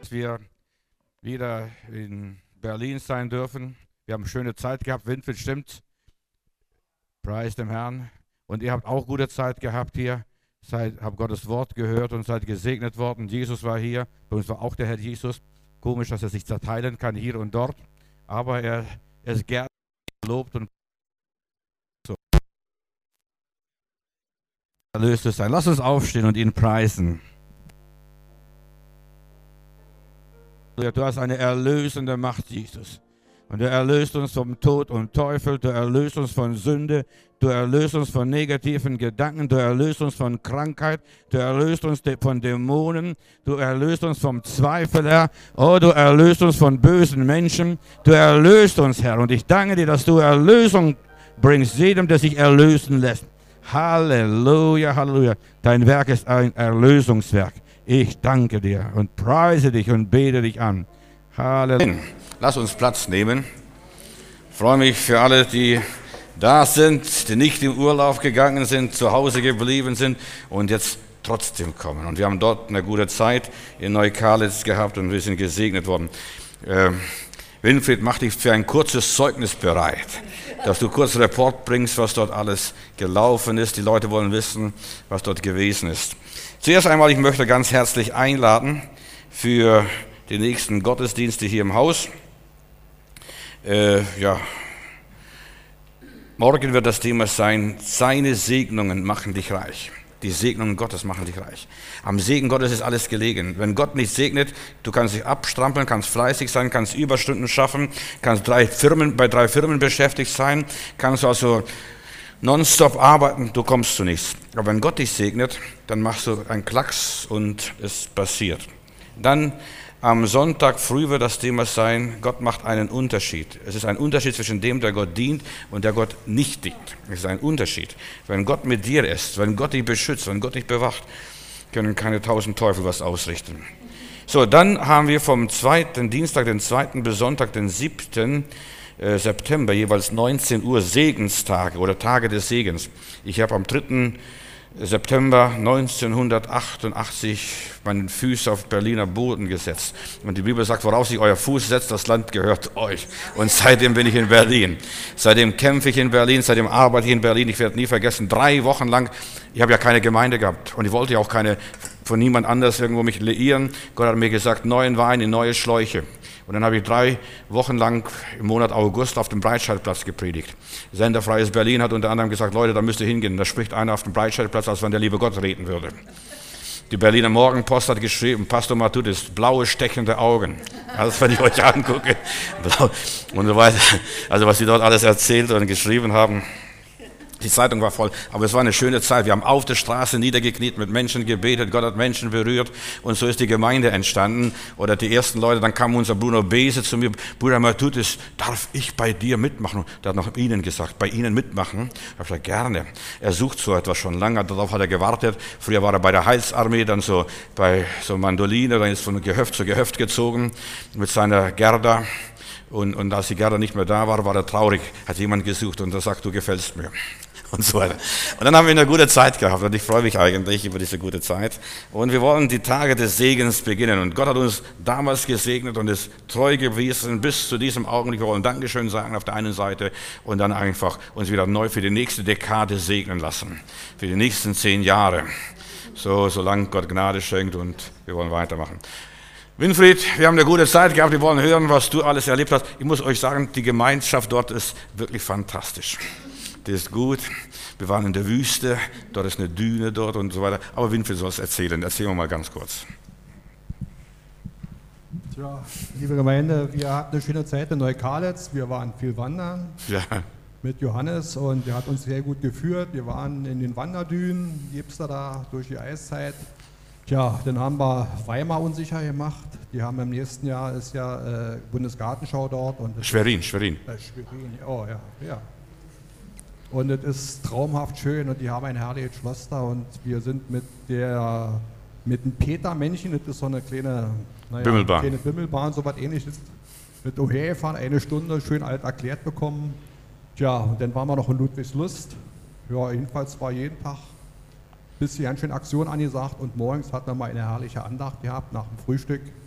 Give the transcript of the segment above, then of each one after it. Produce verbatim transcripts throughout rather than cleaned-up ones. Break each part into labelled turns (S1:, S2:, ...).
S1: dass wir wieder in Berlin sein dürfen. Wir haben eine schöne Zeit gehabt. Winfried, stimmt. Preis dem Herrn. Und ihr habt auch gute Zeit gehabt hier. Seid, habt Gottes Wort gehört und seid gesegnet worden. Jesus war hier. Bei uns war auch der Herr Jesus. Komisch, dass er sich zerteilen kann hier und dort. Aber er, er ist gerne gelobt und so. Erlöst es sein. Lass uns aufstehen und ihn preisen. Du hast eine erlösende Macht, Jesus. Und du erlöst uns vom Tod und Teufel, du erlöst uns von Sünde, du erlöst uns von negativen Gedanken, du erlöst uns von Krankheit, du erlöst uns von Dämonen, du erlöst uns vom Zweifel, Herr. Oh, du erlöst uns von bösen Menschen, du erlöst uns, Herr. Und ich danke dir, dass du Erlösung bringst, jedem, der sich erlösen lässt. Halleluja, Halleluja. Dein Werk ist ein Erlösungswerk. Ich danke dir und preise dich und bete dich an. Halleluja. Lass uns Platz nehmen. Ich freue mich für alle, die da sind, die nicht im Urlaub gegangen sind, zu Hause geblieben sind und jetzt trotzdem kommen. Und wir haben dort eine gute Zeit in Neukalitz gehabt und wir sind gesegnet worden. Ähm, Winfried, mach dich für ein kurzes Zeugnis bereit, dass du kurz Report bringst, was dort alles gelaufen ist. Die Leute wollen wissen, was dort gewesen ist. Zuerst einmal, ich möchte ganz herzlich einladen für die nächsten Gottesdienste hier im Haus. Äh, ja, morgen wird das Thema sein, seine Segnungen machen dich reich. Die Segnungen Gottes machen dich reich. Am Segen Gottes ist alles gelegen. Wenn Gott nicht segnet, du kannst dich abstrampeln, kannst fleißig sein, kannst Überstunden schaffen, kannst drei Firmen, bei drei Firmen beschäftigt sein, kannst also nonstop arbeiten, du kommst zu nichts. Aber wenn Gott dich segnet, dann machst du einen Klacks und es passiert. Dann am Sonntag früh wird das Thema sein, Gott macht einen Unterschied. Es ist ein Unterschied zwischen dem, der Gott dient und der Gott nicht dient. Es ist ein Unterschied. Wenn Gott mit dir ist, wenn Gott dich beschützt, wenn Gott dich bewacht, können keine tausend Teufel was ausrichten. So, dann haben wir vom zweiten Dienstag, den zweiten bis Sonntag, den siebten September, jeweils neunzehn Uhr Segenstage oder Tage des Segens. Ich habe am dritten September neunzehnhundertachtundachtzig meinen Fuß auf Berliner Boden gesetzt. Und die Bibel sagt, worauf sich euer Fuß setzt, das Land gehört euch. Und seitdem bin ich in Berlin. Seitdem kämpfe ich in Berlin, seitdem arbeite ich in Berlin. Ich werde nie vergessen, drei Wochen lang, ich habe ja keine Gemeinde gehabt und ich wollte ja auch keine von niemand anders irgendwo mich liieren. Gott hat mir gesagt, neuen Wein in neue Schläuche. Und dann habe ich drei Wochen lang im Monat August auf dem Breitscheidplatz gepredigt. Senderfreies Berlin hat unter anderem gesagt, Leute, da müsst ihr hingehen. Da spricht einer auf dem Breitscheidplatz, als wenn der liebe Gott reden würde. Die Berliner Morgenpost hat geschrieben, Pastor Matthäus, blaue, stechende Augen. Also wenn ich euch angucke. Und so weiter. Also was sie dort alles erzählt und geschrieben haben. Die Zeitung war voll, aber es war eine schöne Zeit. Wir haben auf der Straße niedergekniet, mit Menschen gebetet, Gott hat Menschen berührt und so ist die Gemeinde entstanden. Oder die ersten Leute, dann kam unser Bruno Bese zu mir, Bruder Matthäus, darf ich bei dir mitmachen? Der hat noch Ihnen gesagt, bei Ihnen mitmachen? Ich habe gesagt, gerne. Er sucht so etwas schon lange, darauf hat er gewartet. Früher war er bei der Heilsarmee, dann so bei so Mandoline, dann ist von Gehöft zu Gehöft gezogen mit seiner Gerda. Und, und als die Gerda nicht mehr da war, war er traurig, hat jemand gesucht und er sagt, du gefällst mir. Und so weiter. Und dann haben wir eine gute Zeit gehabt und ich freue mich eigentlich über diese gute Zeit. Und wir wollen die Tage des Segens beginnen. Und Gott hat uns damals gesegnet und ist treu gewesen bis zu diesem Augenblick. Wir wollen Dankeschön sagen auf der einen Seite und dann einfach uns wieder neu für die nächste Dekade segnen lassen. Für die nächsten zehn Jahre. So, solange Gott Gnade schenkt und wir wollen weitermachen. Winfried, wir haben eine gute Zeit gehabt. Wir wollen hören, was du alles erlebt hast. Ich muss euch sagen, die Gemeinschaft dort ist wirklich fantastisch. Das ist gut. Wir waren in der Wüste, dort ist eine Düne dort und so weiter. Aber Winfried soll es erzählen. Erzählen wir mal ganz kurz.
S2: Tja, liebe Gemeinde, wir hatten eine schöne Zeit in Neukalitz. Wir waren viel wandern
S1: ja.
S2: mit Johannes und der hat uns sehr gut geführt. Wir waren in den Wanderdünen, Jebster da durch die Eiszeit. Tja, dann haben wir Weimar unsicher gemacht. Die haben im nächsten Jahr ist ja äh, Bundesgartenschau dort. Und
S1: Schwerin, Schwerin.
S2: Äh, Schwerin, oh ja, ja. Und es ist traumhaft schön und die haben ein herrliches Schloss da und wir sind mit der mit dem Peter-Männchen, das ist so eine kleine, naja,
S1: Bimmelbahn,
S2: kleine Bimmelbahn, so was ähnliches, mit umher gefahren, eine Stunde schön alt erklärt bekommen. Tja, und dann waren wir noch in Ludwigslust. Ja, jedenfalls war jeden Tag ein bisschen ganz schön Aktion angesagt und morgens hatten wir mal eine herrliche Andacht gehabt nach dem Frühstück.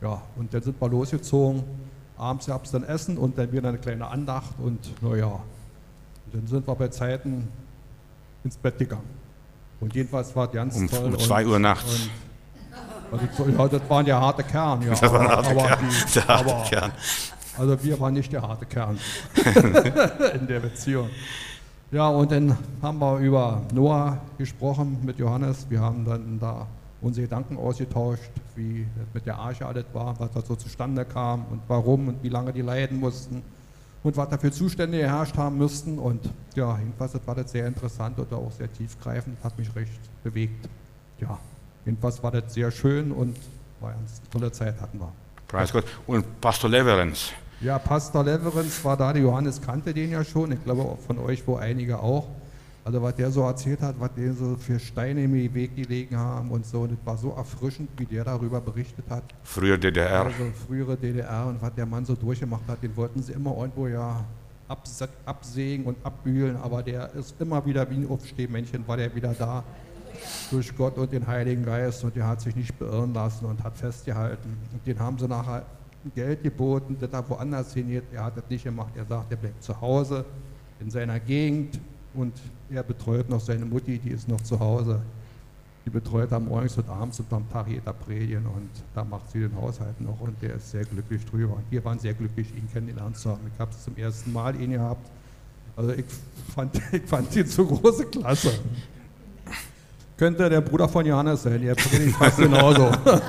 S2: Ja, und dann sind wir losgezogen. Abends gab es dann Essen und dann wieder eine kleine Andacht und naja, dann sind wir bei Zeiten ins Bett gegangen. Und jedenfalls war es ganz
S1: um,
S2: toll.
S1: Um zwei Uhr nachts.
S2: Und, also, ja, das waren der harte Kern. Ja,
S1: das war ein harter
S2: aber,
S1: Kern.
S2: Die,
S1: der harte
S2: aber,
S1: Kern.
S2: Also wir waren nicht der harte Kern in der Beziehung. Ja, und dann haben wir über Noah gesprochen mit Johannes. Wir haben dann da unsere Gedanken ausgetauscht, wie das mit der Arche alles war, was da so zustande kam und warum und wie lange die leiden mussten und was da für Zustände geherrscht haben müssten. Und ja, jedenfalls das war das sehr interessant und auch sehr tiefgreifend, hat mich recht bewegt. Ja, jedenfalls war das sehr schön und war eine tolle Zeit hatten wir.
S1: Preis Gott. Und Pastor Leverenz.
S2: Ja, Pastor Leverenz war da, der Johannes kannte den ja schon, ich glaube auch von euch wohl einige auch. Also was der so erzählt hat, was der so für Steine im Weg gelegen haben und so, und das war so erfrischend, wie der darüber berichtet hat.
S1: Früher D D R.
S2: Also frühere D D R und was der Mann so durchgemacht hat, den wollten sie immer irgendwo ja abs absägen und abbügeln, aber der ist immer wieder wie ein Aufstehmännchen, war der wieder da durch Gott und den Heiligen Geist und der hat sich nicht beirren lassen und hat festgehalten. Und den haben sie nachher Geld geboten, das er woanders hingeht. Er hat das nicht gemacht. Er sagt, er bleibt zu Hause in seiner Gegend und er betreut noch seine Mutti, die ist noch zu Hause. Die betreut er morgens und abends und am Tag jeder predigen und da macht sie den Haushalt noch und der ist sehr glücklich drüber. Und wir waren sehr glücklich, ihn kennengelernt zu haben. Ich habe es zum ersten Mal ihn gehabt. Also ich fand, ich fand ihn so große Klasse. Könnte der Bruder von Johannes sein, der predigt fast genauso.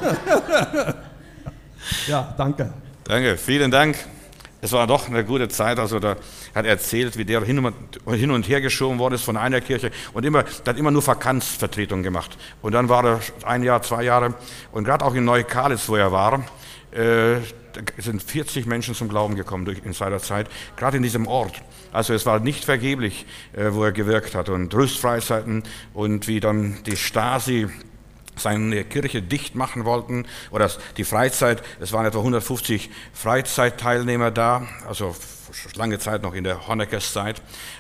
S2: Ja, danke.
S1: Danke, vielen Dank. Es war doch eine gute Zeit, also da hat er erzählt, wie der hin und, hin und her geschoben worden ist von einer Kirche und immer, der hat immer nur Vakanzvertretung gemacht. Und dann war er ein Jahr, zwei Jahre und gerade auch in Neukalitz, wo er war, äh, da sind vierzig Menschen zum Glauben gekommen durch, in seiner Zeit, gerade in diesem Ort. Also es war nicht vergeblich, äh, wo er gewirkt hat und Rüstfreizeiten und wie dann die Stasi seine Kirche dicht machen wollten, oder die Freizeit, es waren etwa hundertfünfzig Freizeitteilnehmer da, also lange Zeit noch in der Honeckers-Zeit,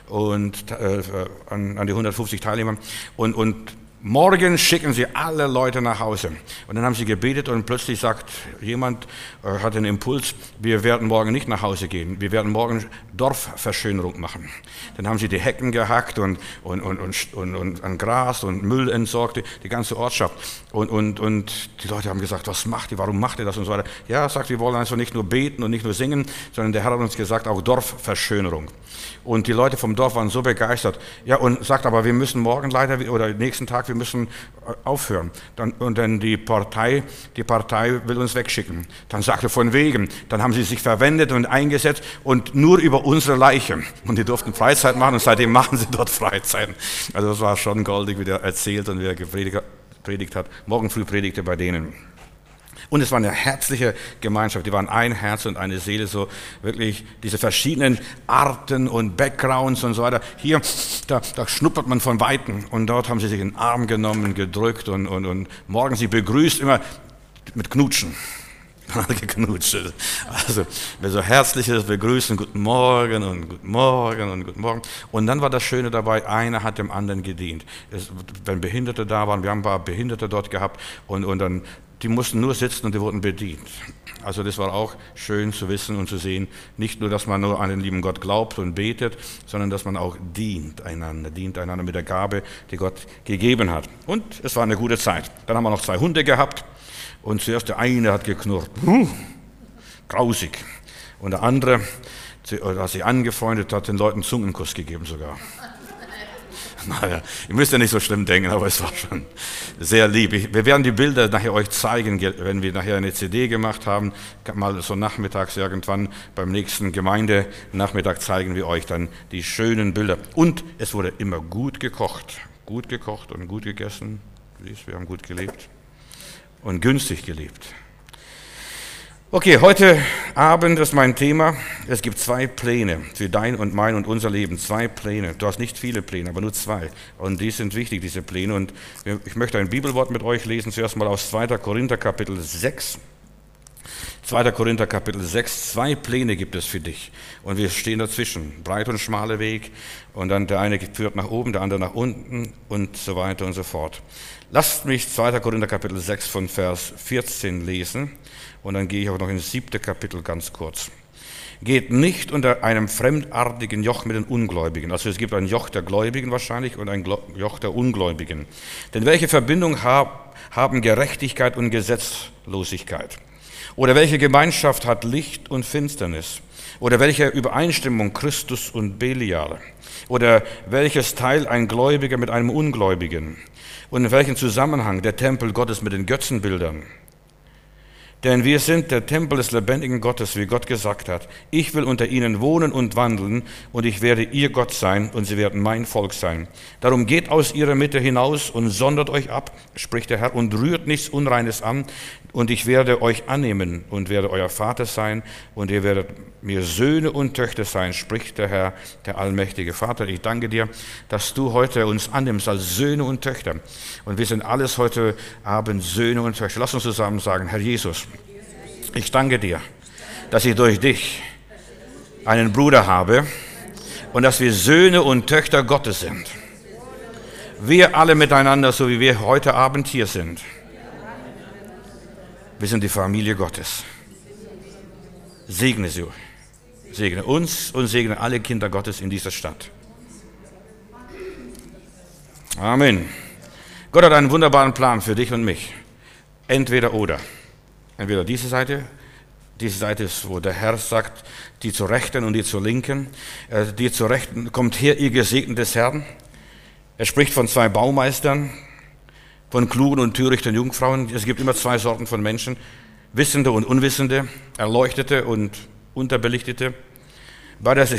S1: und äh, an, an die hundertfünfzig Teilnehmer, und, und morgen schicken sie alle Leute nach Hause. Und dann haben sie gebetet und plötzlich sagt jemand, äh, hat den Impuls, wir werden morgen nicht nach Hause gehen, wir werden morgen Dorfverschönerung machen. Dann haben sie die Hecken gehackt und, und, und, und, und, und an Gras und Müll entsorgt, die, die ganze Ortschaft. Und, und, und die Leute haben gesagt, was macht ihr, warum macht ihr das und so weiter. Ja, sagt, wir wollen also nicht nur beten und nicht nur singen, sondern der Herr hat uns gesagt, auch Dorfverschönerung. Und die Leute vom Dorf waren so begeistert. Ja, und sagt aber, wir müssen morgen leider, oder nächsten Tag, wir müssen aufhören. Dann, und dann die Partei, die Partei will uns wegschicken. Dann sagte von wegen. Dann haben sie sich verwendet und eingesetzt und nur über unsere Leiche. Und die durften Freizeit machen und seitdem machen sie dort Freizeiten. Also das war schon goldig, wie der erzählt und wie er gepredigt hat. Morgen früh predigte bei denen. Und es war eine herzliche Gemeinschaft, die waren ein Herz und eine Seele, so wirklich diese verschiedenen Arten und Backgrounds und so weiter. Hier, da, da schnuppert man von Weitem und dort haben sie sich in den Arm genommen, gedrückt und, und, und morgen sie begrüßt immer mit Knutschen. Geknutscht. Also so herzliches Begrüßen, guten Morgen und guten Morgen und guten Morgen. Und dann war das Schöne dabei, einer hat dem anderen gedient. Es, wenn Behinderte da waren, wir haben ein paar Behinderte dort gehabt und, und dann, die mussten nur sitzen und die wurden bedient. Also das war auch schön zu wissen und zu sehen, nicht nur, dass man nur an den lieben Gott glaubt und betet, sondern dass man auch dient einander, dient einander mit der Gabe, die Gott gegeben hat. Und es war eine gute Zeit. Dann haben wir noch zwei Hunde gehabt. Und zuerst der eine hat geknurrt, hm, grausig. Und der andere, als sich angefreundet hat, den Leuten Zungenkuss gegeben sogar. Naja, ihr müsst ja nicht so schlimm denken, aber es war schon sehr lieb. Ich, wir werden die Bilder nachher euch zeigen, wenn wir nachher eine C D gemacht haben, mal so nachmittags irgendwann beim nächsten Gemeindenachmittag zeigen wir euch dann die schönen Bilder. Und es wurde immer gut gekocht, gut gekocht und gut gegessen. Wir haben gut gelebt. Und günstig gelebt. Okay, heute Abend ist mein Thema. Es gibt zwei Pläne für dein und mein und unser Leben. Zwei Pläne. Du hast nicht viele Pläne, aber nur zwei. Und die sind wichtig, diese Pläne. Und ich möchte ein Bibelwort mit euch lesen. Zuerst mal aus zweiter Korinther Kapitel sechs. zweiter Korinther Kapitel sechs, zwei Pläne gibt es für dich. Und wir stehen dazwischen, breit und schmaler Weg. Und dann der eine führt nach oben, der andere nach unten und so weiter und so fort. Lasst mich zweiter Korinther Kapitel sechs von Vers vierzehn lesen. Und dann gehe ich auch noch ins siebte Kapitel ganz kurz. Geht nicht unter einem fremdartigen Joch mit den Ungläubigen. Also es gibt ein Joch der Gläubigen wahrscheinlich und ein Joch der Ungläubigen. Denn welche Verbindung haben Gerechtigkeit und Gesetzlosigkeit? Oder welche Gemeinschaft hat Licht und Finsternis? Oder welche Übereinstimmung Christus und Belial? Oder welches Teil ein Gläubiger mit einem Ungläubigen? Und in welchem Zusammenhang der Tempel Gottes mit den Götzenbildern? Denn wir sind der Tempel des lebendigen Gottes, wie Gott gesagt hat. Ich will unter ihnen wohnen und wandeln, und ich werde ihr Gott sein, und sie werden mein Volk sein. Darum geht aus ihrer Mitte hinaus und sondert euch ab, spricht der Herr, und rührt nichts Unreines an, und ich werde euch annehmen und werde euer Vater sein, und ihr werdet mir Söhne und Töchter sein, spricht der Herr, der allmächtige Vater. Ich danke dir, dass du heute uns annimmst als Söhne und Töchter. Und wir sind alles heute Abend Söhne und Töchter. Lass uns zusammen sagen, Herr Jesus, ich danke dir, dass ich durch dich einen Bruder habe und dass wir Söhne und Töchter Gottes sind. Wir alle miteinander, so wie wir heute Abend hier sind. Wir sind die Familie Gottes. Segne sie. Segne uns und segne alle Kinder Gottes in dieser Stadt. Amen. Gott hat einen wunderbaren Plan für dich und mich. Entweder oder. Entweder diese Seite, diese Seite ist, wo der Herr sagt, die zur Rechten und die zur Linken. Die zur Rechten, kommt her, ihr Gesegneten des Herrn. Er spricht von zwei Baumeistern, von klugen und törichten Jungfrauen. Es gibt immer zwei Sorten von Menschen, Wissende und Unwissende, Erleuchtete und Unterbelichtete. Beides.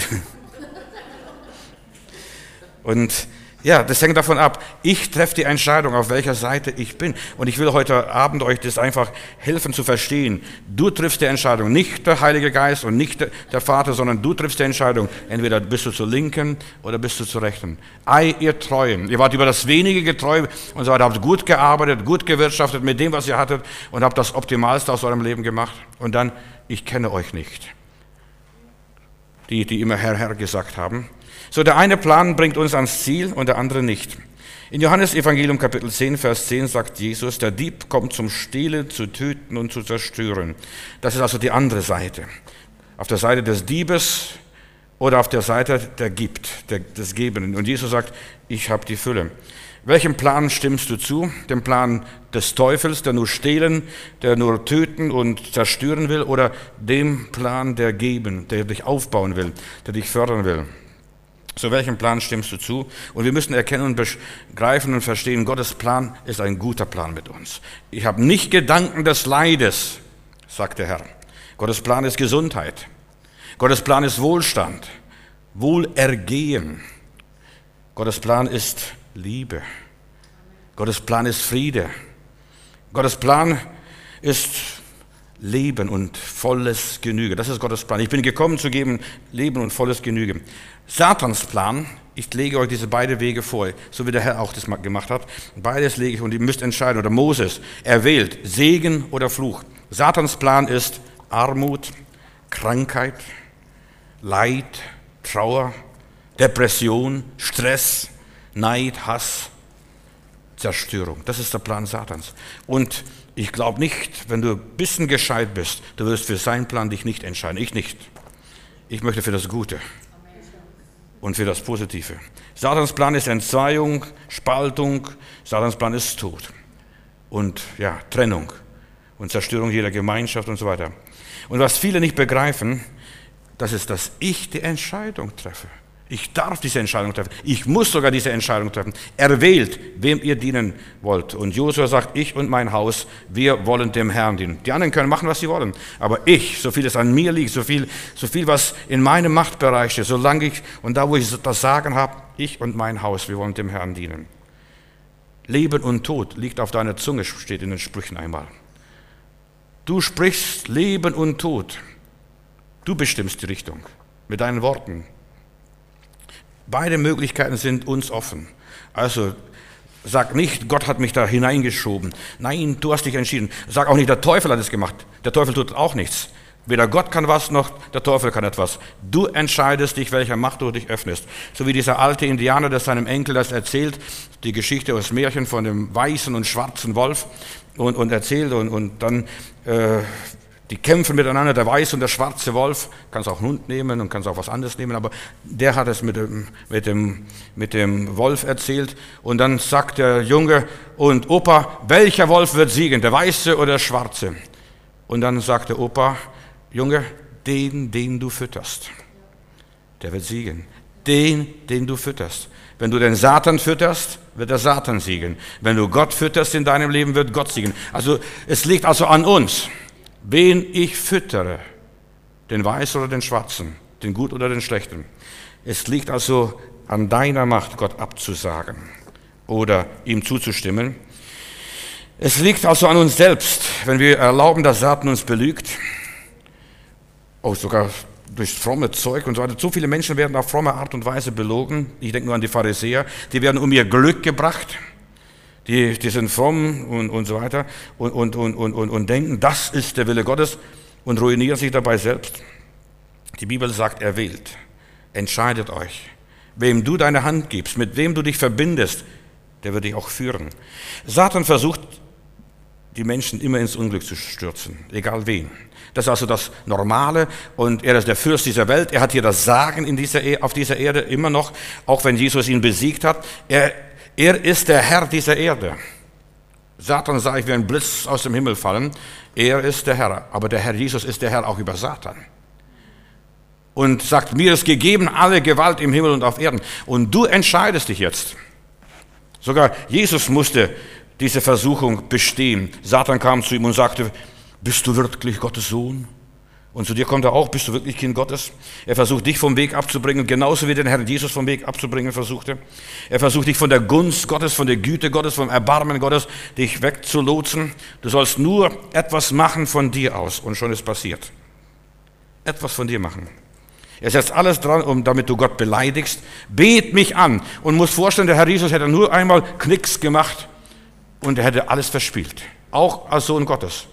S1: Und ja, das hängt davon ab. Ich treffe die Entscheidung, auf welcher Seite ich bin. Und ich will heute Abend euch das einfach helfen zu verstehen. Du triffst die Entscheidung, nicht der Heilige Geist und nicht der Vater, sondern du triffst die Entscheidung. Entweder bist du zur Linken oder bist du zur Rechten. Ei, ihr Treuen. Ihr wart über das Wenige getreu und so weiter, habt gut gearbeitet, gut gewirtschaftet mit dem, was ihr hattet und habt das Optimalste aus eurem Leben gemacht. Und dann, ich kenne euch nicht. Die, die immer Herr, Herr gesagt haben. So, der eine Plan bringt uns ans Ziel und der andere nicht. In Johannes Evangelium Kapitel zehn, Vers zehn sagt Jesus, der Dieb kommt zum Stehlen, zu töten und zu zerstören. Das ist also die andere Seite. Auf der Seite des Diebes oder auf der Seite der gibt, der, des Gebenden. Und Jesus sagt, ich habe die Fülle. Welchem Plan stimmst du zu? Dem Plan des Teufels, der nur stehlen, der nur töten und zerstören will, oder dem Plan der Geben, der dich aufbauen will, der dich fördern will? Zu welchem Plan stimmst du zu? Und wir müssen erkennen und begreifen und verstehen, Gottes Plan ist ein guter Plan mit uns. Ich habe nicht Gedanken des Leides, sagt der Herr. Gottes Plan ist Gesundheit. Gottes Plan ist Wohlstand, Wohlergehen. Gottes Plan ist Liebe. Gottes Plan ist Friede. Gottes Plan ist Leben und volles Genüge. Das ist Gottes Plan. Ich bin gekommen zu geben Leben und volles Genüge. Satans Plan, ich lege euch diese beiden Wege vor, so wie der Herr auch das gemacht hat. Beides lege ich und ihr müsst entscheiden. Oder Moses, er wählt Segen oder Fluch. Satans Plan ist Armut, Krankheit, Leid, Trauer, Depression, Stress, Neid, Hass, Zerstörung. Das ist der Plan Satans. Und ich glaube nicht, wenn du ein bisschen gescheit bist, du wirst für seinen Plan dich nicht entscheiden. Ich nicht. Ich möchte für das Gute und für das Positive. Satans Plan ist Entzweiung, Spaltung. Satans Plan ist Tod und ja, Trennung und Zerstörung jeder Gemeinschaft und so weiter. Und was viele nicht begreifen, das ist, dass ich die Entscheidung treffe. Ich darf diese Entscheidung treffen. Ich muss sogar diese Entscheidung treffen. Er wählt, wem ihr dienen wollt. Und Josua sagt, ich und mein Haus, wir wollen dem Herrn dienen. Die anderen können machen, was sie wollen. Aber ich, so viel es an mir liegt, so viel, so viel was in meinem Machtbereich ist, solange ich, und da wo ich das Sagen habe, ich und mein Haus, wir wollen dem Herrn dienen. Leben und Tod liegt auf deiner Zunge, steht in den Sprüchen einmal. Du sprichst Leben und Tod. Du bestimmst die Richtung mit deinen Worten. Beide Möglichkeiten sind uns offen. Also Sag nicht, Gott hat mich da hineingeschoben. Nein, du hast dich entschieden. Sag auch nicht, der Teufel hat es gemacht. Der Teufel tut auch nichts. Weder Gott kann was, noch der Teufel kann etwas. Du entscheidest dich, welcher Macht du dich öffnest. So wie dieser alte Indianer, der seinem Enkel das erzählt, die Geschichte aus Märchen von dem weißen und schwarzen Wolf und, und erzählt und, und dann äh, die kämpfen miteinander, der weiße und der schwarze Wolf. Kannst auch einen Hund nehmen und kannst auch was anderes nehmen, aber der hat es mit dem, mit dem, mit dem Wolf erzählt. Und dann sagt der Junge, und Opa, welcher Wolf wird siegen, der weiße oder der schwarze? Und dann sagt der Opa, Junge, den, den du fütterst, der wird siegen. Den, den du fütterst. Wenn du den Satan fütterst, wird der Satan siegen. Wenn du Gott fütterst in deinem Leben, wird Gott siegen. Also es liegt also an uns, wen ich füttere, den Weißen oder den Schwarzen, den Gut oder den Schlechten. Es liegt also an deiner Macht, Gott abzusagen oder ihm zuzustimmen. Es liegt also an uns selbst, wenn wir erlauben, dass Satan uns belügt, auch sogar durch fromme Zeug und so weiter. So viele Menschen werden auf fromme Art und Weise belogen. Ich denke nur an die Pharisäer, die werden um ihr Glück gebracht. Die, die sind fromm und, und so weiter und, und, und, und, und, und denken, das ist der Wille Gottes und ruinieren sich dabei selbst. Die Bibel sagt, er wählt. Entscheidet euch. Wem du deine Hand gibst, mit wem du dich verbindest, der wird dich auch führen. Satan versucht, die Menschen immer ins Unglück zu stürzen, egal wen. Das ist also das Normale und er ist der Fürst dieser Welt. Er hat hier das Sagen in dieser, auf dieser Erde immer noch, auch wenn Jesus ihn besiegt hat. Er Er ist der Herr dieser Erde. Satan sah ich wie ein Blitz aus dem Himmel fallen. Er ist der Herr, aber der Herr Jesus ist der Herr auch über Satan. Und sagt, mir ist gegeben alle Gewalt im Himmel und auf Erden. Und du entscheidest dich jetzt. Sogar Jesus musste diese Versuchung bestehen. Satan kam zu ihm und sagte, bist du wirklich Gottes Sohn? Und zu dir kommt er auch, bist du wirklich Kind Gottes? Er versucht, dich vom Weg abzubringen, genauso wie den Herrn Jesus vom Weg abzubringen versuchte. Er versucht, dich von der Gunst Gottes, von der Güte Gottes, vom Erbarmen Gottes, dich wegzulotsen. Du sollst nur etwas machen von dir aus und schon ist passiert. Etwas von dir machen. Er setzt alles dran, um, damit du Gott beleidigst. Bet mich an und muss vorstellen, der Herr Jesus hätte nur einmal Knicks gemacht und er hätte alles verspielt. Auch als Sohn Gottes.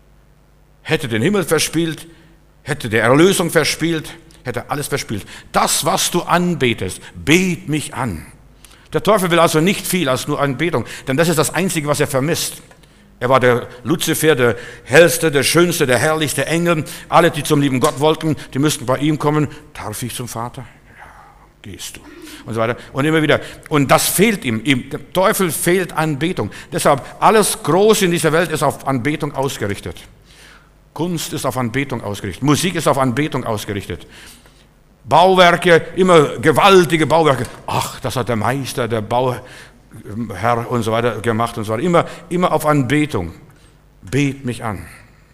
S1: Hätte den Himmel verspielt, hätte die Erlösung verspielt, hätte alles verspielt. Das, was du anbetest, bet mich an. Der Teufel will also nicht viel als nur Anbetung, denn das ist das Einzige, was er vermisst. Er war der Luzifer, der hellste, der schönste, der herrlichste Engel. Alle, die zum lieben Gott wollten, die müssten bei ihm kommen. Darf ich zum Vater? Ja, gehst du. Und so weiter. Und immer wieder. Und das fehlt ihm. Ihm. Dem Teufel fehlt Anbetung. Deshalb, alles Große in dieser Welt ist auf Anbetung ausgerichtet. Kunst ist auf Anbetung ausgerichtet. Musik ist auf Anbetung ausgerichtet. Bauwerke, immer gewaltige Bauwerke. Ach, das hat der Meister, der Bauherr und so weiter gemacht und so weiter. Immer, immer auf Anbetung. Bet mich an.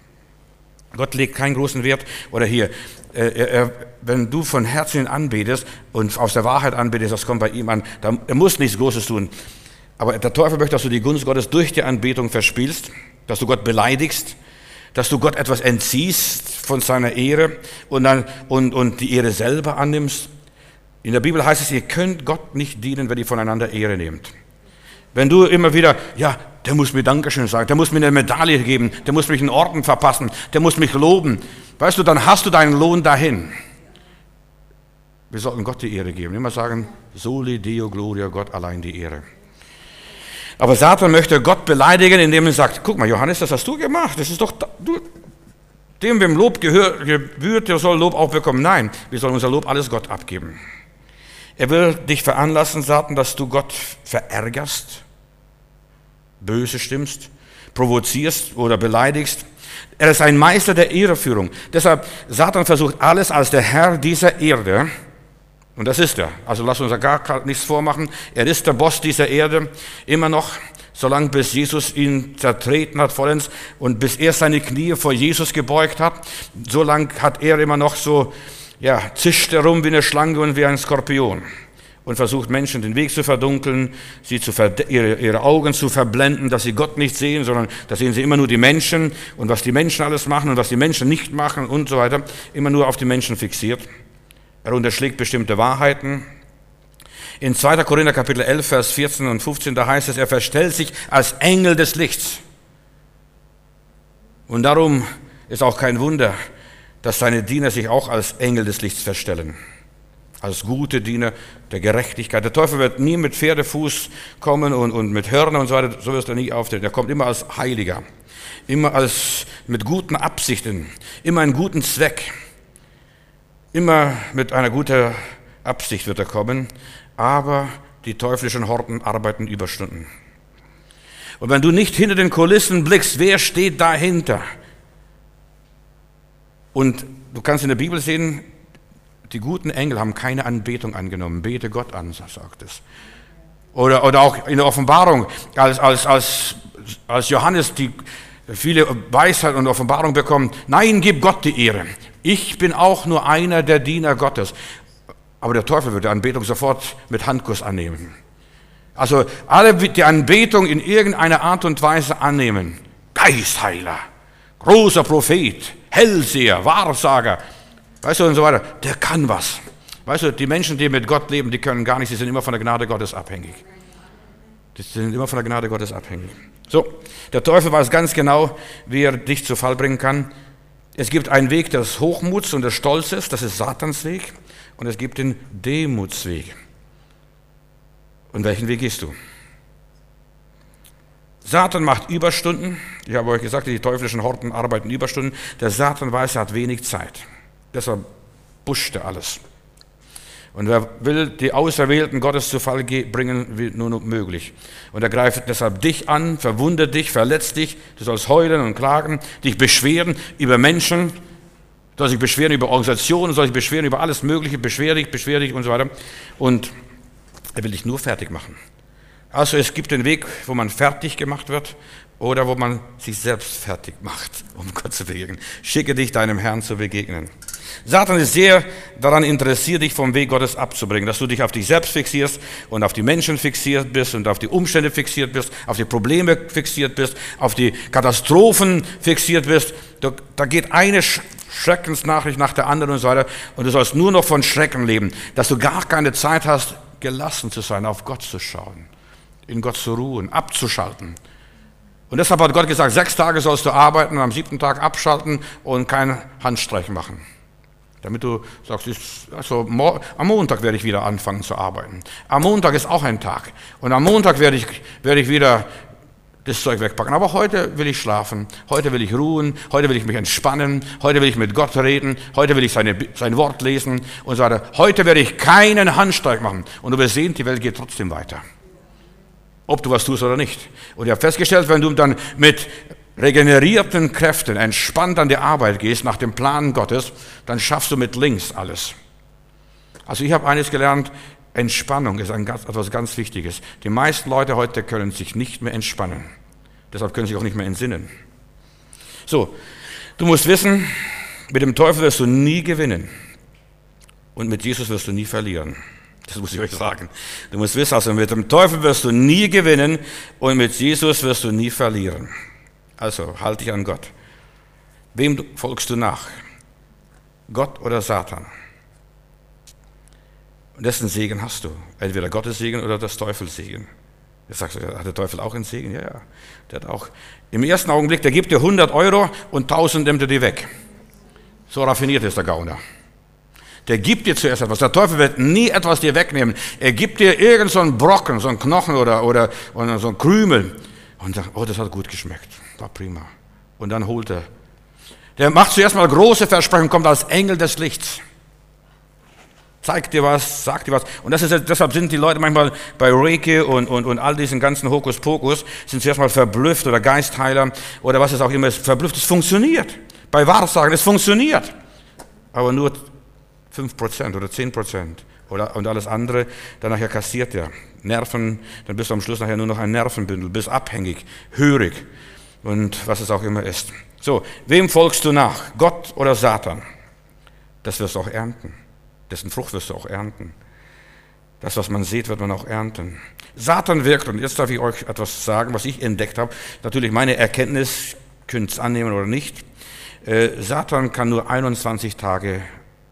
S1: Gott legt keinen großen Wert. Oder hier, er, er, wenn du von Herzen ihn anbetest und aus der Wahrheit anbetest, das kommt bei ihm an. Da, er muss nichts Großes tun. Aber der Teufel möchte, dass du die Gunst Gottes durch die Anbetung verspielst, dass du Gott beleidigst, dass du Gott etwas entziehst von seiner Ehre und, dann, und, und die Ehre selber annimmst. In der Bibel heißt es, ihr könnt Gott nicht dienen, wenn ihr voneinander Ehre nehmt. Wenn du immer wieder, ja, der muss mir Dankeschön sagen, der muss mir eine Medaille geben, der muss mich einen Orden verpassen, der muss mich loben. Weißt du, dann hast du deinen Lohn dahin. Wir sollten Gott die Ehre geben. Immer sagen, soli Deo gloria, Gott allein die Ehre. Aber Satan möchte Gott beleidigen, indem er sagt, guck mal, Johannes, das hast du gemacht. Das ist doch, du, dem, wem Lob gehört, gebührt, der soll Lob auch bekommen. Nein, wir sollen unser Lob alles Gott abgeben. Er will dich veranlassen, Satan, dass du Gott verärgerst, böse stimmst, provozierst oder beleidigst. Er ist ein Meister der Irreführung. Deshalb, Satan versucht alles als der Herr dieser Erde. Und das ist er. Also lass uns da gar nichts vormachen. Er ist der Boss dieser Erde, immer noch, solange bis Jesus ihn zertreten hat vollends und bis er seine Knie vor Jesus gebeugt hat. Solange hat er immer noch so, ja, zischt herum wie eine Schlange und wie ein Skorpion und versucht Menschen den Weg zu verdunkeln, sie zu ver- ihre, ihre Augen zu verblenden, dass sie Gott nicht sehen, sondern da sehen sie immer nur die Menschen und was die Menschen alles machen und was die Menschen nicht machen und so weiter. Immer nur auf die Menschen fixiert. Er unterschlägt bestimmte Wahrheiten. In zweiter Korinther Kapitel elf, Vers vierzehn und fünfzehn, da heißt es, er verstellt sich als Engel des Lichts. Und darum ist auch kein Wunder, dass seine Diener sich auch als Engel des Lichts verstellen. Als gute Diener der Gerechtigkeit. Der Teufel wird nie mit Pferdefuß kommen und, und mit Hörner und so weiter, so wirst du nie auftreten. Er kommt immer als Heiliger, immer als, mit guten Absichten, immer einen guten Zweck. Immer mit einer guten Absicht wird er kommen, aber die teuflischen Horten arbeiten Überstunden. Und wenn du nicht hinter den Kulissen blickst, wer steht dahinter? Und du kannst in der Bibel sehen, die guten Engel haben keine Anbetung angenommen. Bete Gott an, sagt es. Oder, oder auch in der Offenbarung, als, als, als, als Johannes die viele Weisheit und Offenbarung bekommt, nein, gib Gott die Ehre. Ich bin auch nur einer der Diener Gottes. Aber der Teufel wird die Anbetung sofort mit Handkuss annehmen. Also alle die Anbetung in irgendeiner Art und Weise annehmen. Geistheiler, großer Prophet, Hellseher, Wahrsager, weißt du, und so weiter, der kann was. Weißt du, die Menschen, die mit Gott leben, die können gar nichts, die sind immer von der Gnade Gottes abhängig. Die sind immer von der Gnade Gottes abhängig. So, der Teufel weiß ganz genau, wie er dich zu Fall bringen kann. Es gibt einen Weg des Hochmuts und des Stolzes, das ist Satans Weg. Und es gibt den Demutsweg. Und welchen Weg gehst du? Satan macht Überstunden. Ich habe euch gesagt, die teuflischen Horten arbeiten Überstunden. Der Satan weiß, er hat wenig Zeit. Deshalb pusht er alles. Und wer will die Auserwählten Gottes zu Fall bringen, wie nur noch möglich. Und er greift deshalb dich an, verwundet dich, verletzt dich. Du sollst heulen und klagen, dich beschweren über Menschen. Du sollst dich beschweren über Organisationen, du sollst dich beschweren über alles Mögliche, beschwer dich, beschwer dich und so weiter. Und er will dich nur fertig machen. Also es gibt den Weg, wo man fertig gemacht wird oder wo man sich selbst fertig macht, um Gott zu begegnen. Schicke dich deinem Herrn zu begegnen. Satan ist sehr daran interessiert, dich vom Weg Gottes abzubringen, dass du dich auf dich selbst fixierst und auf die Menschen fixiert bist und auf die Umstände fixiert bist, auf die Probleme fixiert bist, auf die Katastrophen fixiert bist. Da, da geht eine Schreckensnachricht nach der anderen und so weiter und du sollst nur noch von Schrecken leben, dass du gar keine Zeit hast, gelassen zu sein, auf Gott zu schauen, in Gott zu ruhen, abzuschalten. Und deshalb hat Gott gesagt, sechs Tage sollst du arbeiten und am siebten Tag abschalten und keinen Handstreich machen. Damit du sagst, also, am Montag werde ich wieder anfangen zu arbeiten. Am Montag ist auch ein Tag. Und am Montag werde ich, werde ich wieder das Zeug wegpacken. Aber heute will ich schlafen, heute will ich ruhen, heute will ich mich entspannen, heute will ich mit Gott reden, heute will ich seine, sein Wort lesen und so weiter. Heute werde ich keinen Handstreich machen. Und du wirst sehen, die Welt geht trotzdem weiter. Ob du was tust oder nicht. Und ich habe festgestellt, wenn du dann mit regenerierten Kräften entspannt an die Arbeit gehst, nach dem Plan Gottes, dann schaffst du mit links alles. Also ich habe eines gelernt, Entspannung ist ein ganz, etwas ganz Wichtiges. Die meisten Leute heute können sich nicht mehr entspannen. Deshalb können sie sich auch nicht mehr entsinnen. So, du musst wissen, mit dem Teufel wirst du nie gewinnen. Und mit Jesus wirst du nie verlieren. Das muss ich euch sagen. Du musst wissen, also mit dem Teufel wirst du nie gewinnen und mit Jesus wirst du nie verlieren. Also, halte dich an Gott. Wem folgst du nach? Gott oder Satan? Und dessen Segen hast du. Entweder Gottes Segen oder das Teufels Segen. Jetzt sagst du, hat der Teufel auch einen Segen? Ja, ja. Der hat auch. Im ersten Augenblick, der gibt dir hundert Euro und tausend nimmt er dir weg. So raffiniert ist der Gauner. Der gibt dir zuerst etwas. Der Teufel wird nie etwas dir wegnehmen. Er gibt dir irgend so einen Brocken, so einen Knochen oder, oder, oder so einen Krümel. Und sagt, oh, das hat gut geschmeckt. War prima. Und dann holt er. Der macht zuerst mal große Versprechen, kommt als Engel des Lichts. Zeigt dir was, sagt dir was. Und das ist, deshalb sind die Leute manchmal bei Reiki und, und, und all diesen ganzen Hokuspokus, sind zuerst mal verblüfft oder Geistheiler oder was es auch immer ist, verblüfft. Es funktioniert. Bei Wahrsagen, es funktioniert. Aber nur fünf Prozent oder zehn Prozent. Oder, und alles andere, dann nachher kassiert er. Nerven, dann bist du am Schluss nachher nur noch ein Nervenbündel, bist abhängig, hörig und was es auch immer ist. So, wem folgst du nach? Gott oder Satan? Das wirst du auch ernten. Dessen Frucht wirst du auch ernten. Das, was man sieht, wird man auch ernten. Satan wirkt, und jetzt darf ich euch etwas sagen, was ich entdeckt habe. Natürlich meine Erkenntnis, könnt ihr es annehmen oder nicht. Äh, Satan kann nur einundzwanzig Tage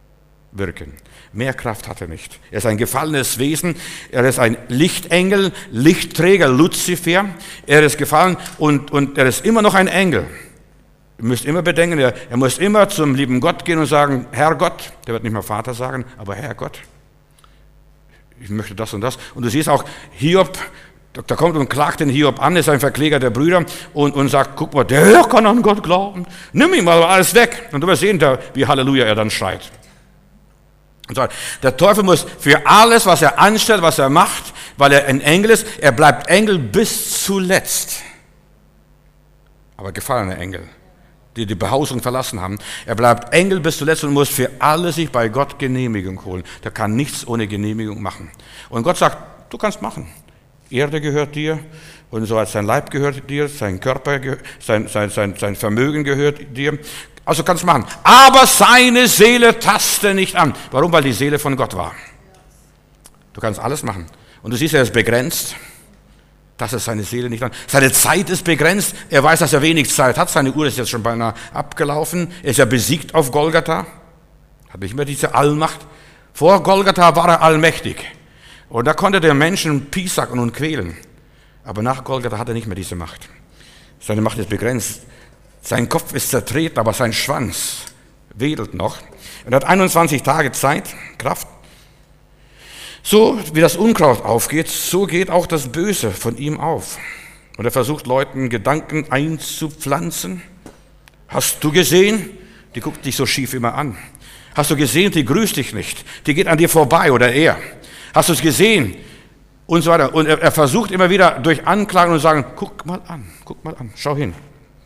S1: wirken. Mehr Kraft hat er nicht. Er ist ein gefallenes Wesen, er ist ein Lichtengel, Lichtträger, Luzifer. Er ist gefallen und, und er ist immer noch ein Engel. Ihr müsst immer bedenken, er, er muss immer zum lieben Gott gehen und sagen, Herr Gott, der wird nicht mehr Vater sagen, aber Herr Gott, ich möchte das und das. Und du siehst auch, Hiob, da kommt und klagt den Hiob an, ist ein Verkläger der Brüder und, und sagt, guck mal, der kann an Gott glauben, nimm ihm mal alles weg. Und du wirst sehen, wie Halleluja er dann schreit. Und so, der Teufel muss für alles, was er anstellt, was er macht, weil er ein Engel ist, er bleibt Engel bis zuletzt. Aber gefallene Engel, die die Behausung verlassen haben, er bleibt Engel bis zuletzt und muss für alle sich bei Gott Genehmigung holen. Der kann nichts ohne Genehmigung machen. Und Gott sagt, du kannst machen. Erde gehört dir und so weiter, sein Leib gehört dir, sein Körper, sein, sein, sein, sein Vermögen gehört dir. Also kannst du machen. Aber seine Seele taste nicht an. Warum? Weil die Seele von Gott war. Du kannst alles machen. Und du siehst, er ist begrenzt. Das ist seine Seele nicht an. Seine Zeit ist begrenzt. Er weiß, dass er wenig Zeit hat. Seine Uhr ist jetzt schon beinahe abgelaufen. Er ist ja besiegt auf Golgatha. Hat nicht mehr diese Allmacht. Vor Golgatha war er allmächtig. Und da konnte der Menschen piesacken und quälen. Aber nach Golgatha hat er nicht mehr diese Macht. Seine Macht ist begrenzt. Sein Kopf ist zertreten, aber sein Schwanz wedelt noch. Er hat einundzwanzig Tage Zeit, Kraft. So wie das Unkraut aufgeht, so geht auch das Böse von ihm auf. Und er versucht Leuten Gedanken einzupflanzen. Hast du gesehen? Die guckt dich so schief immer an. Hast du gesehen? Die grüßt dich nicht. Die geht an dir vorbei oder er. Hast du es gesehen? Und so weiter. Und er, er versucht immer wieder durch Anklagen und sagen, guck mal an, guck mal an, schau hin.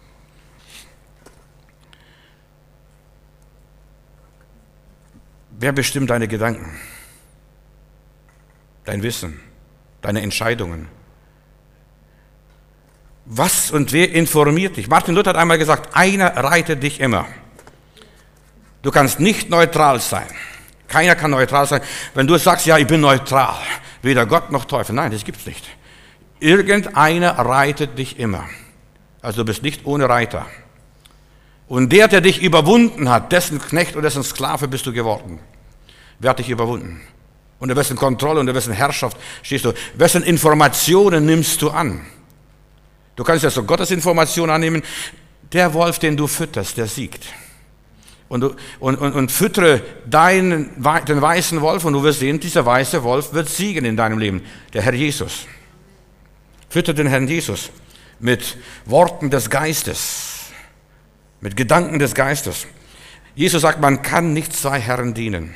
S1: Wer bestimmt deine Gedanken, dein Wissen, deine Entscheidungen? Was und wer informiert dich? Martin Luther hat einmal gesagt, einer reitet dich immer. Du kannst nicht neutral sein. Keiner kann neutral sein. Wenn du sagst, ja, ich bin neutral, weder Gott noch Teufel. Nein, das gibt es nicht. Irgendeiner reitet dich immer. Also du bist nicht ohne Reiter. Und der, der dich überwunden hat, dessen Knecht und dessen Sklave bist du geworden. Wer hat dich überwunden? Unter wessen Kontrolle, unter wessen Herrschaft stehst du? Wessen Informationen nimmst du an? Du kannst ja so Gottes Informationen annehmen. Der Wolf, den du fütterst, der siegt. Und, du, und, und, und füttere deinen, den weißen Wolf und du wirst sehen, dieser weiße Wolf wird siegen in deinem Leben. Der Herr Jesus. Füttere den Herrn Jesus mit Worten des Geistes. Mit Gedanken des Geistes. Jesus sagt, man kann nicht zwei Herren dienen.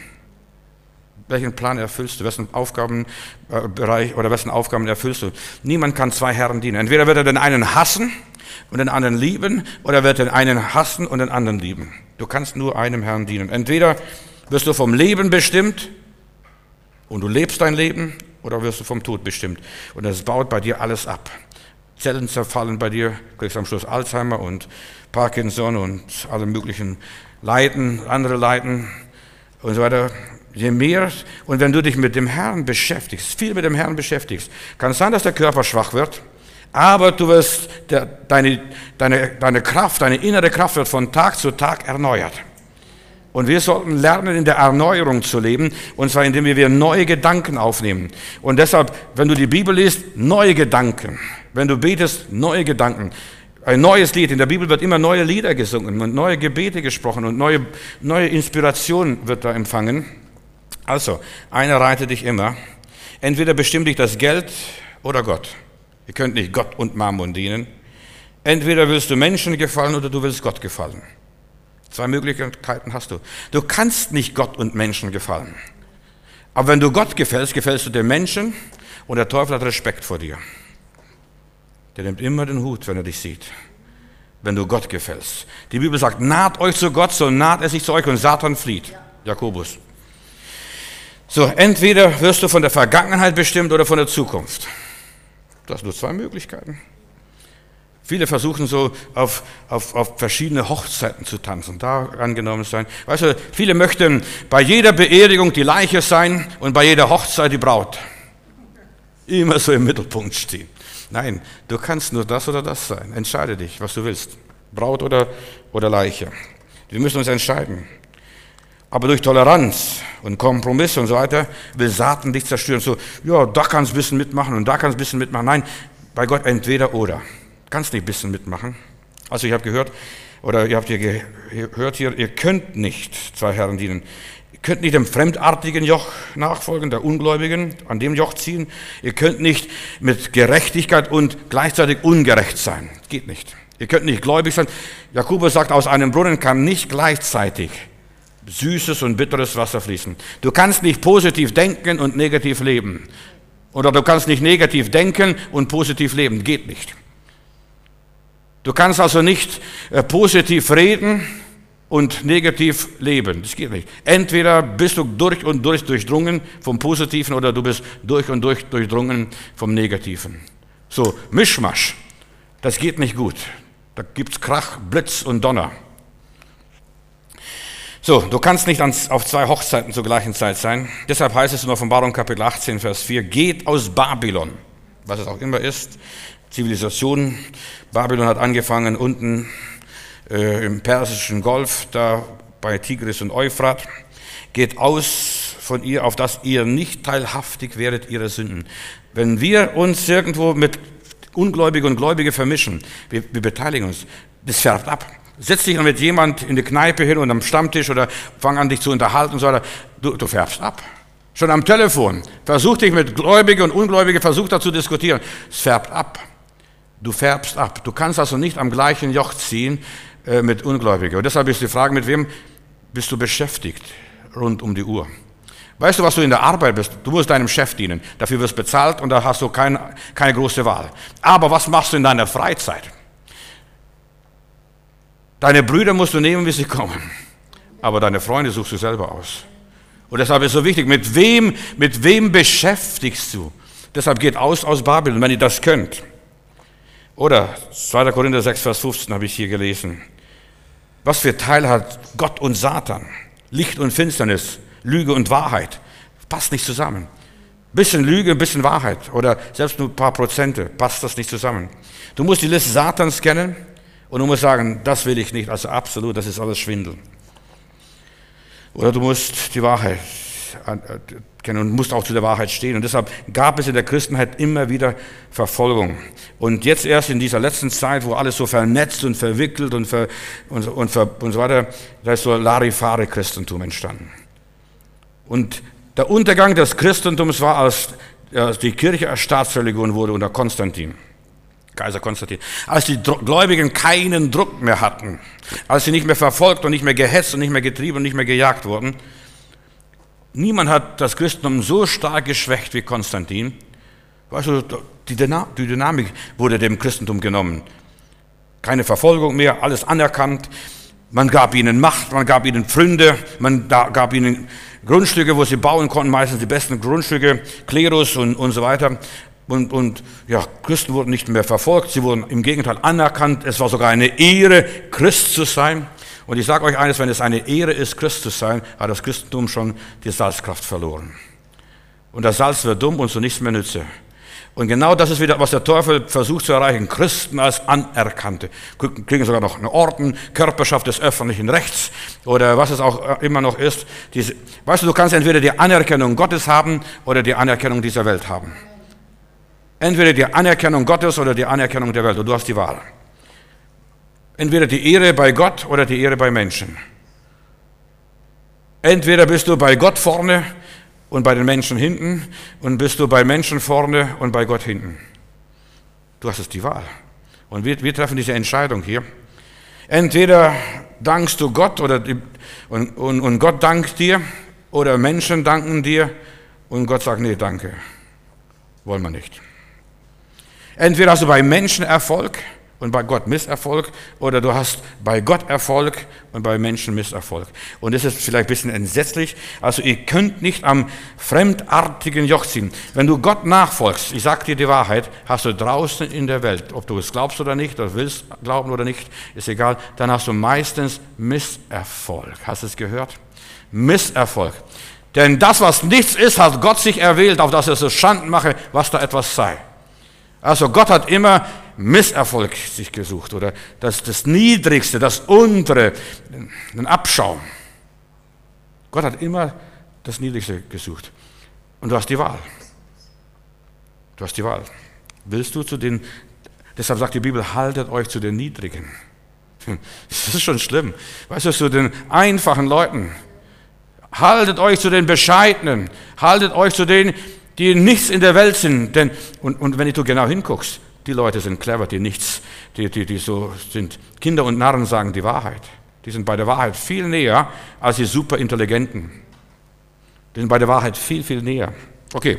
S1: Welchen Plan erfüllst du? Wessen Aufgabenbereich oder wessen Aufgaben erfüllst du? Niemand kann zwei Herren dienen. Entweder wird er den einen hassen und den anderen lieben, oder wird er den einen hassen und den anderen lieben. Du kannst nur einem Herrn dienen. Entweder wirst du vom Leben bestimmt und du lebst dein Leben, oder wirst du vom Tod bestimmt. Und das baut bei dir alles ab. Zellen zerfallen bei dir, kriegst am Schluss Alzheimer und Parkinson und alle möglichen Leiden, andere Leiden und so weiter. Je mehr, und wenn du dich mit dem Herrn beschäftigst, viel mit dem Herrn beschäftigst, kann es sein, dass der Körper schwach wird, aber du wirst, der, deine, deine, deine Kraft, deine innere Kraft wird von Tag zu Tag erneuert. Und wir sollten lernen, in der Erneuerung zu leben, und zwar indem wir neue Gedanken aufnehmen. Und deshalb, wenn du die Bibel liest, neue Gedanken. Wenn du betest, neue Gedanken. Ein neues Lied. In der Bibel wird immer neue Lieder gesungen und neue Gebete gesprochen und neue, neue Inspiration wird da empfangen. Also, einer reitet dich immer. Entweder bestimmt dich das Geld oder Gott. Ihr könnt nicht Gott und Mammon dienen. Entweder willst du Menschen gefallen oder du willst Gott gefallen. Zwei Möglichkeiten hast du. Du kannst nicht Gott und Menschen gefallen. Aber wenn du Gott gefällst, gefällst du den Menschen, und der Teufel hat Respekt vor dir. Der nimmt immer den Hut, wenn er dich sieht. Wenn du Gott gefällst. Die Bibel sagt, naht euch zu Gott, so naht er sich zu euch und Satan flieht. Jakobus. So, entweder wirst du von der Vergangenheit bestimmt oder von der Zukunft. Du hast nur zwei Möglichkeiten. Viele versuchen so auf, auf, auf verschiedene Hochzeiten zu tanzen, da angenommen sein. Weißt du, viele möchten bei jeder Beerdigung die Leiche sein und bei jeder Hochzeit die Braut. Immer so im Mittelpunkt stehen. Nein, du kannst nur das oder das sein. Entscheide dich, was du willst. Braut oder, oder Leiche. Wir müssen uns entscheiden. Aber durch Toleranz und Kompromiss und so weiter will Satan dich zerstören. So, ja, da kannst du ein bisschen mitmachen und da kannst du ein bisschen mitmachen. Nein, bei Gott entweder oder. Du kannst nicht ein bisschen mitmachen. Also ich habe gehört, oder ihr habt hier gehört hier, ihr könnt nicht zwei Herren dienen. Ihr könnt nicht dem fremdartigen Joch nachfolgen, der Ungläubigen, an dem Joch ziehen. Ihr könnt nicht mit Gerechtigkeit und gleichzeitig ungerecht sein. Geht nicht. Ihr könnt nicht gläubig sein. Jakobus sagt, aus einem Brunnen kann nicht gleichzeitig süßes und bitteres Wasser fließen. Du kannst nicht positiv denken und negativ leben. Oder du kannst nicht negativ denken und positiv leben. Geht nicht. Du kannst also nicht äh, positiv reden und negativ leben. Das geht nicht. Entweder bist du durch und durch durchdrungen vom Positiven oder du bist durch und durch durchdrungen vom Negativen. So, Mischmasch, das geht nicht gut. Da gibt es Krach, Blitz und Donner. So, du kannst nicht auf zwei Hochzeiten zur gleichen Zeit sein. Deshalb heißt es in Offenbarung Kapitel achtzehn, Vers vier, geht aus Babylon, was es auch immer ist, Zivilisation. Babylon hat angefangen unten äh, im Persischen Golf, da bei Tigris und Euphrat. Geht aus von ihr, auf dass ihr nicht teilhaftig werdet ihrer Sünden. Wenn wir uns irgendwo mit Ungläubige und Gläubige vermischen, wir, wir beteiligen uns, das färbt ab. Setz dich mit jemand in die Kneipe hin und am Stammtisch oder fang an, dich zu unterhalten und so weiter. Du, du färbst ab. Schon am Telefon. Versuch dich mit Gläubige und Ungläubige, versuch da zu diskutieren. Es färbt ab. Du färbst ab. Du kannst also nicht am gleichen Joch ziehen äh, mit Ungläubigen. Und deshalb ist die Frage, mit wem bist du beschäftigt rund um die Uhr? Weißt du, was du in der Arbeit bist? Du musst deinem Chef dienen. Dafür wirst du bezahlt und da hast du kein, keine große Wahl. Aber was machst du in deiner Freizeit? Deine Brüder musst du nehmen, wie sie kommen. Aber deine Freunde suchst du selber aus. Und deshalb ist es so wichtig, mit wem, mit wem beschäftigst du? Deshalb geht aus aus Babylon, wenn ihr das könnt. Oder zweiter Korinther sechs, Vers fünfzehn habe ich hier gelesen. Was für Teil hat Gott und Satan? Licht und Finsternis, Lüge und Wahrheit. Passt nicht zusammen. Bisschen Lüge, ein bisschen Wahrheit. Oder selbst nur ein paar Prozente. Passt das nicht zusammen. Du musst die Liste Satans kennen. Und du musst sagen, das will ich nicht, also absolut, das ist alles Schwindel. Oder du musst die Wahrheit kennen und musst auch zu der Wahrheit stehen. Und deshalb gab es in der Christenheit immer wieder Verfolgung. Und jetzt erst in dieser letzten Zeit, wo alles so vernetzt und verwickelt und, ver, und, und, und so weiter, da ist so Larifari-Christentum entstanden. Und der Untergang des Christentums war, als, als die Kirche als Staatsreligion wurde unter Konstantin. Kaiser Konstantin, als die Gläubigen keinen Druck mehr hatten, als sie nicht mehr verfolgt und nicht mehr gehetzt und nicht mehr getrieben und nicht mehr gejagt wurden. Niemand hat das Christentum so stark geschwächt wie Konstantin. Weißt du, die Dynamik wurde dem Christentum genommen. Keine Verfolgung mehr, alles anerkannt. Man gab ihnen Macht, man gab ihnen Pfründe, man gab ihnen Grundstücke, wo sie bauen konnten, meistens die besten Grundstücke, Klerus und, und so weiter. Und, und ja, Christen wurden nicht mehr verfolgt, sie wurden im Gegenteil anerkannt. Es war sogar eine Ehre, Christ zu sein. Und ich sage euch eines, wenn es eine Ehre ist, Christ zu sein, hat das Christentum schon die Salzkraft verloren. Und das Salz wird dumm und zu nichts mehr nütze. Und genau das ist wieder, was der Teufel versucht zu erreichen. Christen als Anerkannte. Kriegen sogar noch einen Orden, Körperschaft des öffentlichen Rechts oder was es auch immer noch ist. Diese, weißt du, du kannst entweder die Anerkennung Gottes haben oder die Anerkennung dieser Welt haben. Entweder die Anerkennung Gottes oder die Anerkennung der Welt. Und du hast die Wahl. Entweder die Ehre bei Gott oder die Ehre bei Menschen. Entweder bist du bei Gott vorne und bei den Menschen hinten und bist du bei Menschen vorne und bei Gott hinten. Du hast es die Wahl. Und wir, wir treffen diese Entscheidung hier. Entweder dankst du Gott oder die, und, und, und Gott dankt dir oder Menschen danken dir und Gott sagt, nee, danke. Wollen wir nicht. Entweder hast du bei Menschen Erfolg und bei Gott Misserfolg oder du hast bei Gott Erfolg und bei Menschen Misserfolg. Und das ist vielleicht ein bisschen entsetzlich. Also ihr könnt nicht am fremdartigen Joch ziehen. Wenn du Gott nachfolgst, ich sage dir die Wahrheit, hast du draußen in der Welt, ob du es glaubst oder nicht, oder willst glauben oder nicht, ist egal, dann hast du meistens Misserfolg. Hast du es gehört? Misserfolg. Denn das, was nichts ist, hat Gott sich erwählt, auf das er so Schanden mache, was da etwas sei. Also Gott hat immer Misserfolg sich gesucht oder das, das Niedrigste, das Untere, den Abschaum. Gott hat immer das Niedrigste gesucht. Und du hast die Wahl. Du hast die Wahl. Willst du zu den, deshalb sagt die Bibel, haltet euch zu den Niedrigen. Das ist schon schlimm. Weißt du, zu den einfachen Leuten. Haltet euch zu den Bescheidenen. Haltet euch zu denen, die nichts in der Welt sind. Denn, und, und wenn du genau hinguckst, die Leute sind clever, die nichts, die, die, die so sind. Kinder und Narren sagen die Wahrheit. Die sind bei der Wahrheit viel näher als die Superintelligenten. Die sind bei der Wahrheit viel, viel näher. Okay.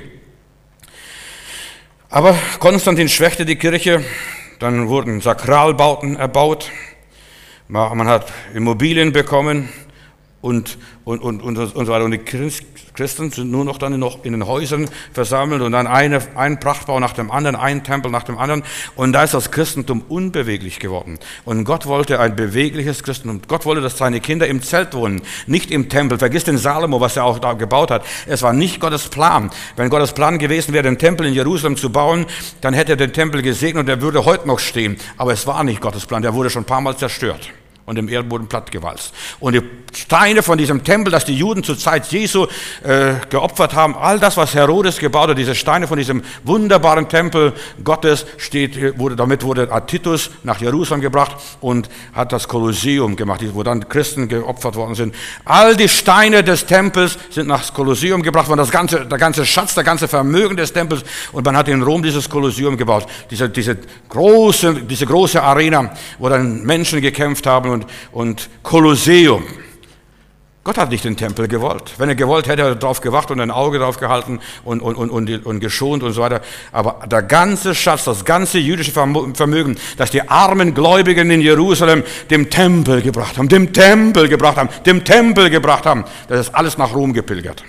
S1: Aber Konstantin schwächte die Kirche, dann wurden Sakralbauten erbaut, man hat Immobilien bekommen und, und, und, und, und so weiter. Und die Christen sind nur noch dann noch in den Häusern versammelt und dann eine, ein Prachtbau nach dem anderen, ein Tempel nach dem anderen. Und da ist das Christentum unbeweglich geworden. Und Gott wollte ein bewegliches Christentum. Gott wollte, dass seine Kinder im Zelt wohnen, nicht im Tempel. Vergiss den Salomo, was er auch da gebaut hat. Es war nicht Gottes Plan. Wenn Gottes Plan gewesen wäre, den Tempel in Jerusalem zu bauen, dann hätte er den Tempel gesegnet und er würde heute noch stehen. Aber es war nicht Gottes Plan. Der wurde schon ein paar Mal zerstört und im Erdboden plattgewalzt. Und die Steine von diesem Tempel, das die Juden zur Zeit Jesu äh, geopfert haben, all das, was Herodes gebaut hat, diese Steine von diesem wunderbaren Tempel Gottes, steht, wurde, damit wurde Titus nach Jerusalem gebracht und hat das Kolosseum gemacht, wo dann Christen geopfert worden sind. All die Steine des Tempels sind nach das Kolosseum gebracht worden, das ganze, der ganze Schatz, der ganze Vermögen des Tempels, und man hat in Rom dieses Kolosseum gebaut, diese, diese, große, diese große Arena, wo dann Menschen gekämpft haben, und, und Kolosseum. Gott hat nicht den Tempel gewollt. Wenn er gewollt hätte, hätte er darauf gewacht und ein Auge drauf gehalten und, und, und, und, und geschont und so weiter. Aber der ganze Schatz, das ganze jüdische Vermögen, das die armen Gläubigen in Jerusalem dem Tempel gebracht haben, dem Tempel gebracht haben, dem Tempel gebracht haben, das ist alles nach Rom gepilgert.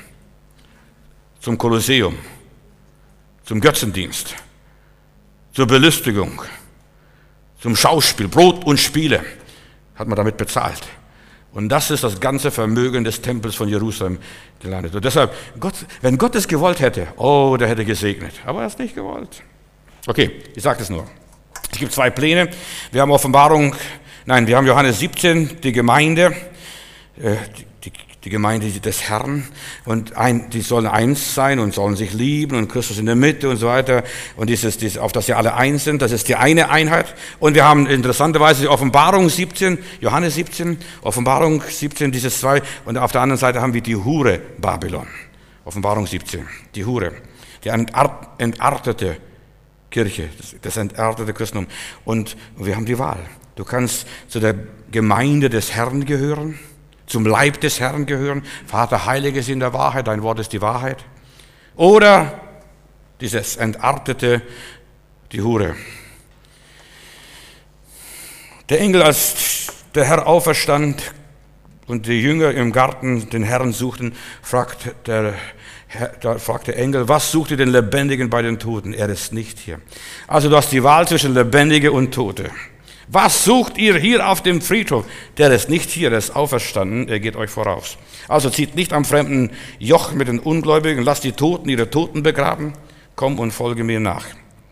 S1: Zum Kolosseum, zum Götzendienst, zur Belustigung, zum Schauspiel, Brot und Spiele hat man damit bezahlt. Und das ist das ganze Vermögen des Tempels von Jerusalem gelandet. Und deshalb, Gott, wenn Gott es gewollt hätte, oh, der hätte gesegnet. Aber er hat es nicht gewollt. Okay, ich sage es nur. Es gibt zwei Pläne. Wir haben Offenbarung, nein, wir haben Johannes siebzehn, die Gemeinde, äh, die, die Gemeinde des Herrn. Und ein, die sollen eins sein und sollen sich lieben und Christus in der Mitte und so weiter. Und dieses, dieses, auf das sie alle eins sind, das ist die eine Einheit. Und wir haben interessanterweise die Offenbarung siebzehn, Johannes siebzehn, Offenbarung siebzehn, dieses zwei. Und auf der anderen Seite haben wir die Hure Babylon. Offenbarung siebzehn, die Hure, die entartete Kirche, das, das entartete Christentum. Und wir haben die Wahl. Du kannst zu der Gemeinde des Herrn gehören, zum Leib des Herrn gehören. Vater, heilige ist in der Wahrheit, dein Wort ist die Wahrheit. Oder dieses entartete, die Hure. Der Engel, als der Herr auferstand und die Jünger im Garten den Herrn suchten, fragt der, da fragt der Engel, was sucht ihr den Lebendigen bei den Toten? Er ist nicht hier. Also du hast die Wahl zwischen Lebendige und Tote. Was sucht ihr hier auf dem Friedhof? Der ist nicht hier, der ist auferstanden, er geht euch voraus. Also zieht nicht am fremden Joch mit den Ungläubigen, lasst die Toten ihre Toten begraben, komm und folge mir nach.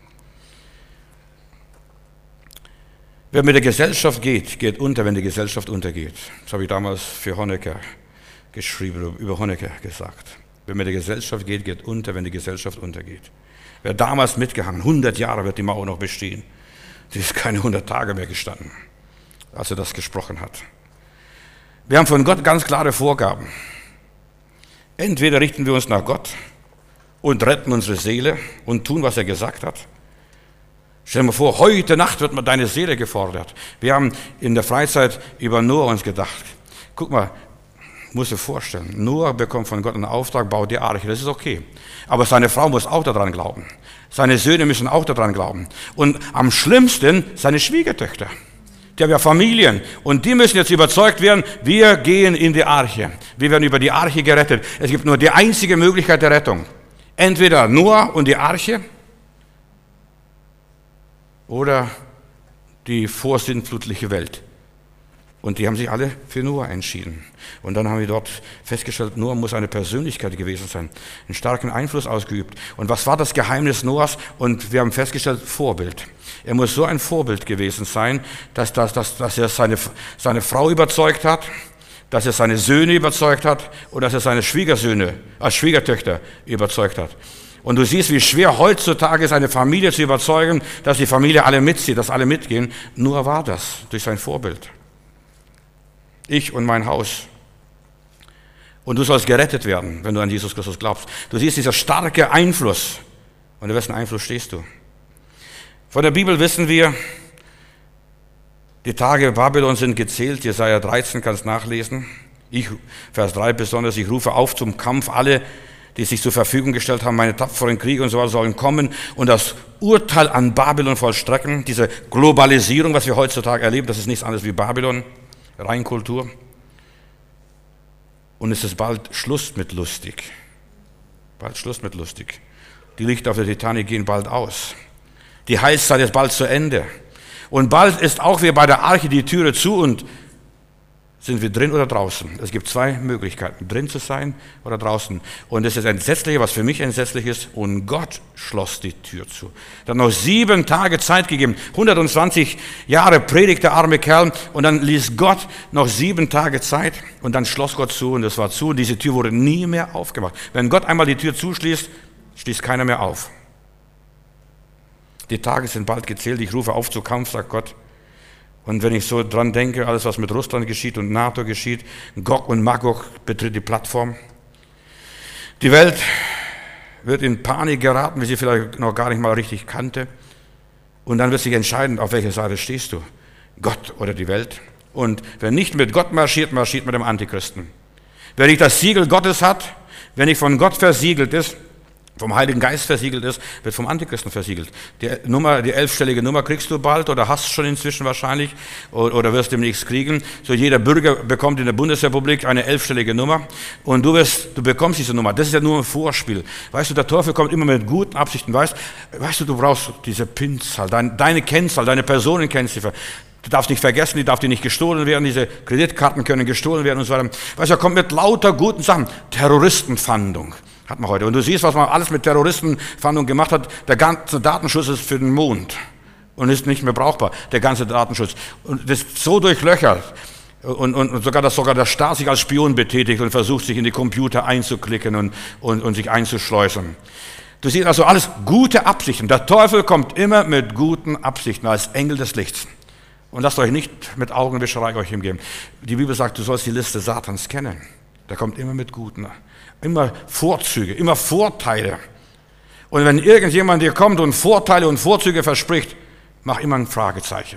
S1: Wer mit der Gesellschaft geht, geht unter, wenn die Gesellschaft untergeht. Das habe ich damals für Honecker geschrieben, über Honecker gesagt. Wer mit der Gesellschaft geht, geht unter, wenn die Gesellschaft untergeht. Wer damals mitgehangen, hundert Jahre wird die Mauer noch bestehen. Sie ist keine hundert Tage mehr gestanden, als er das gesprochen hat. Wir haben von Gott ganz klare Vorgaben. Entweder richten wir uns nach Gott und retten unsere Seele und tun, was er gesagt hat. Stell dir mal vor, heute Nacht wird mal deine Seele gefordert. Wir haben in der Freizeit über Noah uns gedacht. Guck mal, musst du dir vorstellen, Noah bekommt von Gott einen Auftrag, bau die Arche, das ist okay. Aber seine Frau muss auch daran glauben. Seine Söhne müssen auch daran glauben. Und am schlimmsten seine Schwiegertöchter. Die haben ja Familien. Und die müssen jetzt überzeugt werden, wir gehen in die Arche. Wir werden über die Arche gerettet. Es gibt nur die einzige Möglichkeit der Rettung. Entweder Noah und die Arche oder die vorsintflutliche Welt. Und die haben sich alle für Noah entschieden. Und dann haben wir dort festgestellt, Noah muss eine Persönlichkeit gewesen sein, einen starken Einfluss ausgeübt. Und was war das Geheimnis Noahs? Und wir haben festgestellt, Vorbild. Er muss so ein Vorbild gewesen sein, dass, dass, dass, dass er seine, seine Frau überzeugt hat, dass er seine Söhne überzeugt hat und dass er seine Schwiegersöhne als Schwiegertöchter überzeugt hat. Und du siehst, wie schwer heutzutage ist, eine Familie zu überzeugen, dass die Familie alle mitzieht, dass alle mitgehen. Nur war das durch sein Vorbild. Ich und mein Haus. Und du sollst gerettet werden, wenn du an Jesus Christus glaubst. Du siehst dieser starke Einfluss. Und in wessen Einfluss stehst du? Von der Bibel wissen wir, die Tage Babylon sind gezählt. Jesaja dreizehn kannst nachlesen. Ich, Vers drei besonders, ich rufe auf zum Kampf. Alle, die sich zur Verfügung gestellt haben, meine tapferen Krieger und so weiter, sollen kommen und das Urteil an Babylon vollstrecken. Diese Globalisierung, was wir heutzutage erleben, das ist nichts anderes wie Babylon, Reinkultur. Und es ist bald Schluss mit lustig. Bald Schluss mit lustig. Die Lichter auf der Titanic gehen bald aus. Die Heilszeit ist bald zu Ende. Und bald ist auch wie bei der Arche die Türe zu und sind wir drin oder draußen. Es gibt zwei Möglichkeiten, drin zu sein oder draußen. Und das ist das Entsetzliche, was für mich entsetzlich ist. Und Gott schloss die Tür zu. Er hat noch sieben Tage Zeit gegeben. hundertzwanzig Jahre predigt der arme Kerl. Und dann ließ Gott noch sieben Tage Zeit. Und dann schloss Gott zu und es war zu. Und diese Tür wurde nie mehr aufgemacht. Wenn Gott einmal die Tür zuschließt, schließt keiner mehr auf. Die Tage sind bald gezählt. Ich rufe auf zu Kampf, sagt Gott. Und wenn ich so dran denke, alles was mit Russland geschieht und NATO geschieht, Gog und Magog betritt die Plattform. Die Welt wird in Panik geraten, wie sie vielleicht noch gar nicht mal richtig kannte. Und dann wird sich entscheiden, auf welcher Seite stehst du, Gott oder die Welt. Und wer nicht mit Gott marschiert, marschiert mit dem Antichristen. Wer nicht das Siegel Gottes hat, wer nicht von Gott versiegelt ist, vom Heiligen Geist versiegelt ist, wird vom Antichristen versiegelt. Die Nummer, die elfstellige Nummer kriegst du bald oder hast schon inzwischen wahrscheinlich oder wirst demnächst kriegen. So jeder Bürger bekommt in der Bundesrepublik eine elfstellige Nummer und du wirst, du bekommst diese Nummer. Das ist ja nur ein Vorspiel. Weißt du, der Teufel kommt immer mit guten Absichten. Weißt, weißt du, du brauchst diese Pinzahl, deine, deine Kennzahl, deine Personenkennziffer. Du darfst nicht vergessen, die darf dir nicht gestohlen werden, diese Kreditkarten können gestohlen werden und so weiter. Weißt du, er kommt mit lauter guten Sachen. Terroristenfahndung. Hat man heute. Und du siehst, was man alles mit Terroristenfahndung gemacht hat. Der ganze Datenschutz ist für den Mond und ist nicht mehr brauchbar. Der ganze Datenschutz. Und das ist so durchlöchert. Und, und, und sogar, dass sogar der Staat sich als Spion betätigt und versucht, sich in die Computer einzuklicken und, und, und sich einzuschleusen. Du siehst also alles gute Absichten. Der Teufel kommt immer mit guten Absichten als Engel des Lichts. Und lasst euch nicht mit Augenwischerei euch hingeben. Die Bibel sagt, du sollst die Liste Satans kennen. Der kommt immer mit guten, immer Vorzüge, immer Vorteile. Und wenn irgendjemand dir kommt und Vorteile und Vorzüge verspricht, mach immer ein Fragezeichen.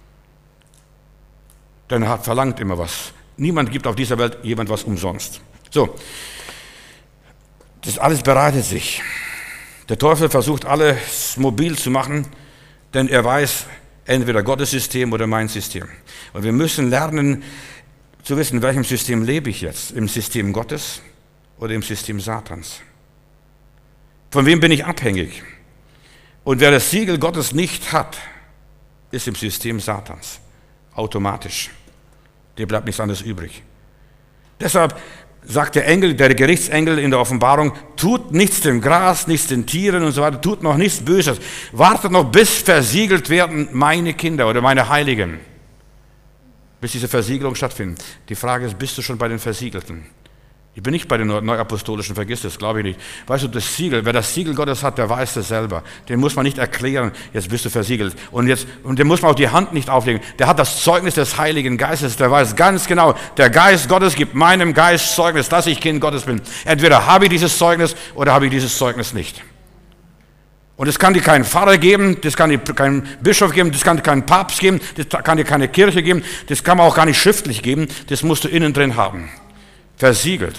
S1: Denn er hat verlangt immer was. Niemand gibt auf dieser Welt jemand was umsonst. So, das alles bereitet sich. Der Teufel versucht alles mobil zu machen, denn er weiß, entweder Gottes System oder mein System. Und wir müssen lernen zu wissen, in welchem System lebe ich jetzt? Im System Gottes oder im System Satans? Von wem bin ich abhängig? Und wer das Siegel Gottes nicht hat, ist im System Satans. Automatisch. Dir bleibt nichts anderes übrig. Deshalb sagt der Engel, der Gerichtsengel in der Offenbarung, tut nichts dem Gras, nichts den Tieren und so weiter, tut noch nichts Böses. Wartet noch, bis versiegelt werden meine Kinder oder meine Heiligen. Bis diese Versiegelung stattfindet. Die Frage ist, bist du schon bei den Versiegelten? Ich bin nicht bei den Neuapostolischen, vergiss das, glaube ich nicht. Weißt du, das Siegel, wer das Siegel Gottes hat, der weiß das selber. Den muss man nicht erklären, jetzt bist du versiegelt. Und, jetzt, und dem muss man auch die Hand nicht auflegen. Der hat das Zeugnis des Heiligen Geistes, der weiß ganz genau, der Geist Gottes gibt meinem Geist Zeugnis, dass ich Kind Gottes bin. Entweder habe ich dieses Zeugnis oder habe ich dieses Zeugnis nicht. Und es kann dir keinen Pfarrer geben, das kann dir keinen Bischof geben, das kann dir keinen Papst geben, das kann dir keine Kirche geben, das kann man auch gar nicht schriftlich geben, das musst du innen drin haben. Versiegelt.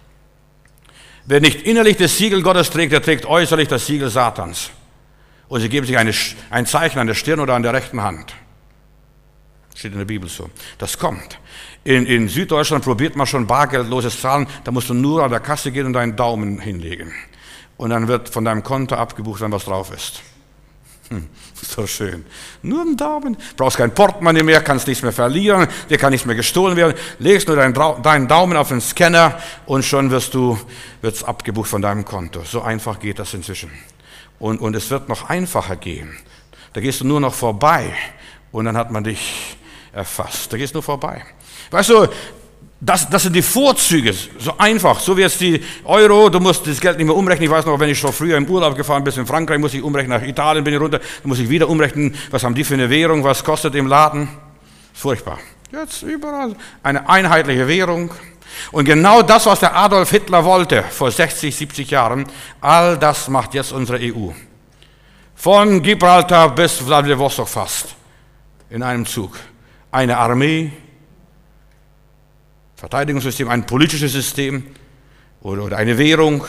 S1: Wer nicht innerlich das Siegel Gottes trägt, der trägt äußerlich das Siegel Satans. Und sie geben sich eine, ein Zeichen an der Stirn oder an der rechten Hand. Steht in der Bibel so. Das kommt. In, in Süddeutschland probiert man schon bargeldloses Zahlen, da musst du nur an der Kasse gehen und deinen Daumen hinlegen. Und dann wird von deinem Konto abgebucht, wenn was drauf ist. Hm, so schön. Nur ein Daumen. Brauchst kein Portemonnaie mehr, kannst nichts mehr verlieren, dir kann nichts mehr gestohlen werden. Legst nur deinen, deinen Daumen auf den Scanner und schon wirst du, wird's abgebucht von deinem Konto. So einfach geht das inzwischen. Und, und es wird noch einfacher gehen. Da gehst du nur noch vorbei und dann hat man dich erfasst. Da gehst du nur vorbei. Weißt du, Das, das sind die Vorzüge, so einfach, so wie jetzt die Euro, du musst das Geld nicht mehr umrechnen. Ich weiß noch, wenn ich schon früher im Urlaub gefahren bin, in Frankreich, muss ich umrechnen, nach Italien bin ich runter, dann muss ich wieder umrechnen, was haben die für eine Währung, was kostet im Laden. Furchtbar. Jetzt überall eine einheitliche Währung. Und genau das, was der Adolf Hitler wollte, vor sechzig, siebzig Jahren, all das macht jetzt unsere E U. Von Gibraltar bis Vladivostok fast, in einem Zug. Eine Armee, Verteidigungssystem, ein politisches System oder, oder eine Währung,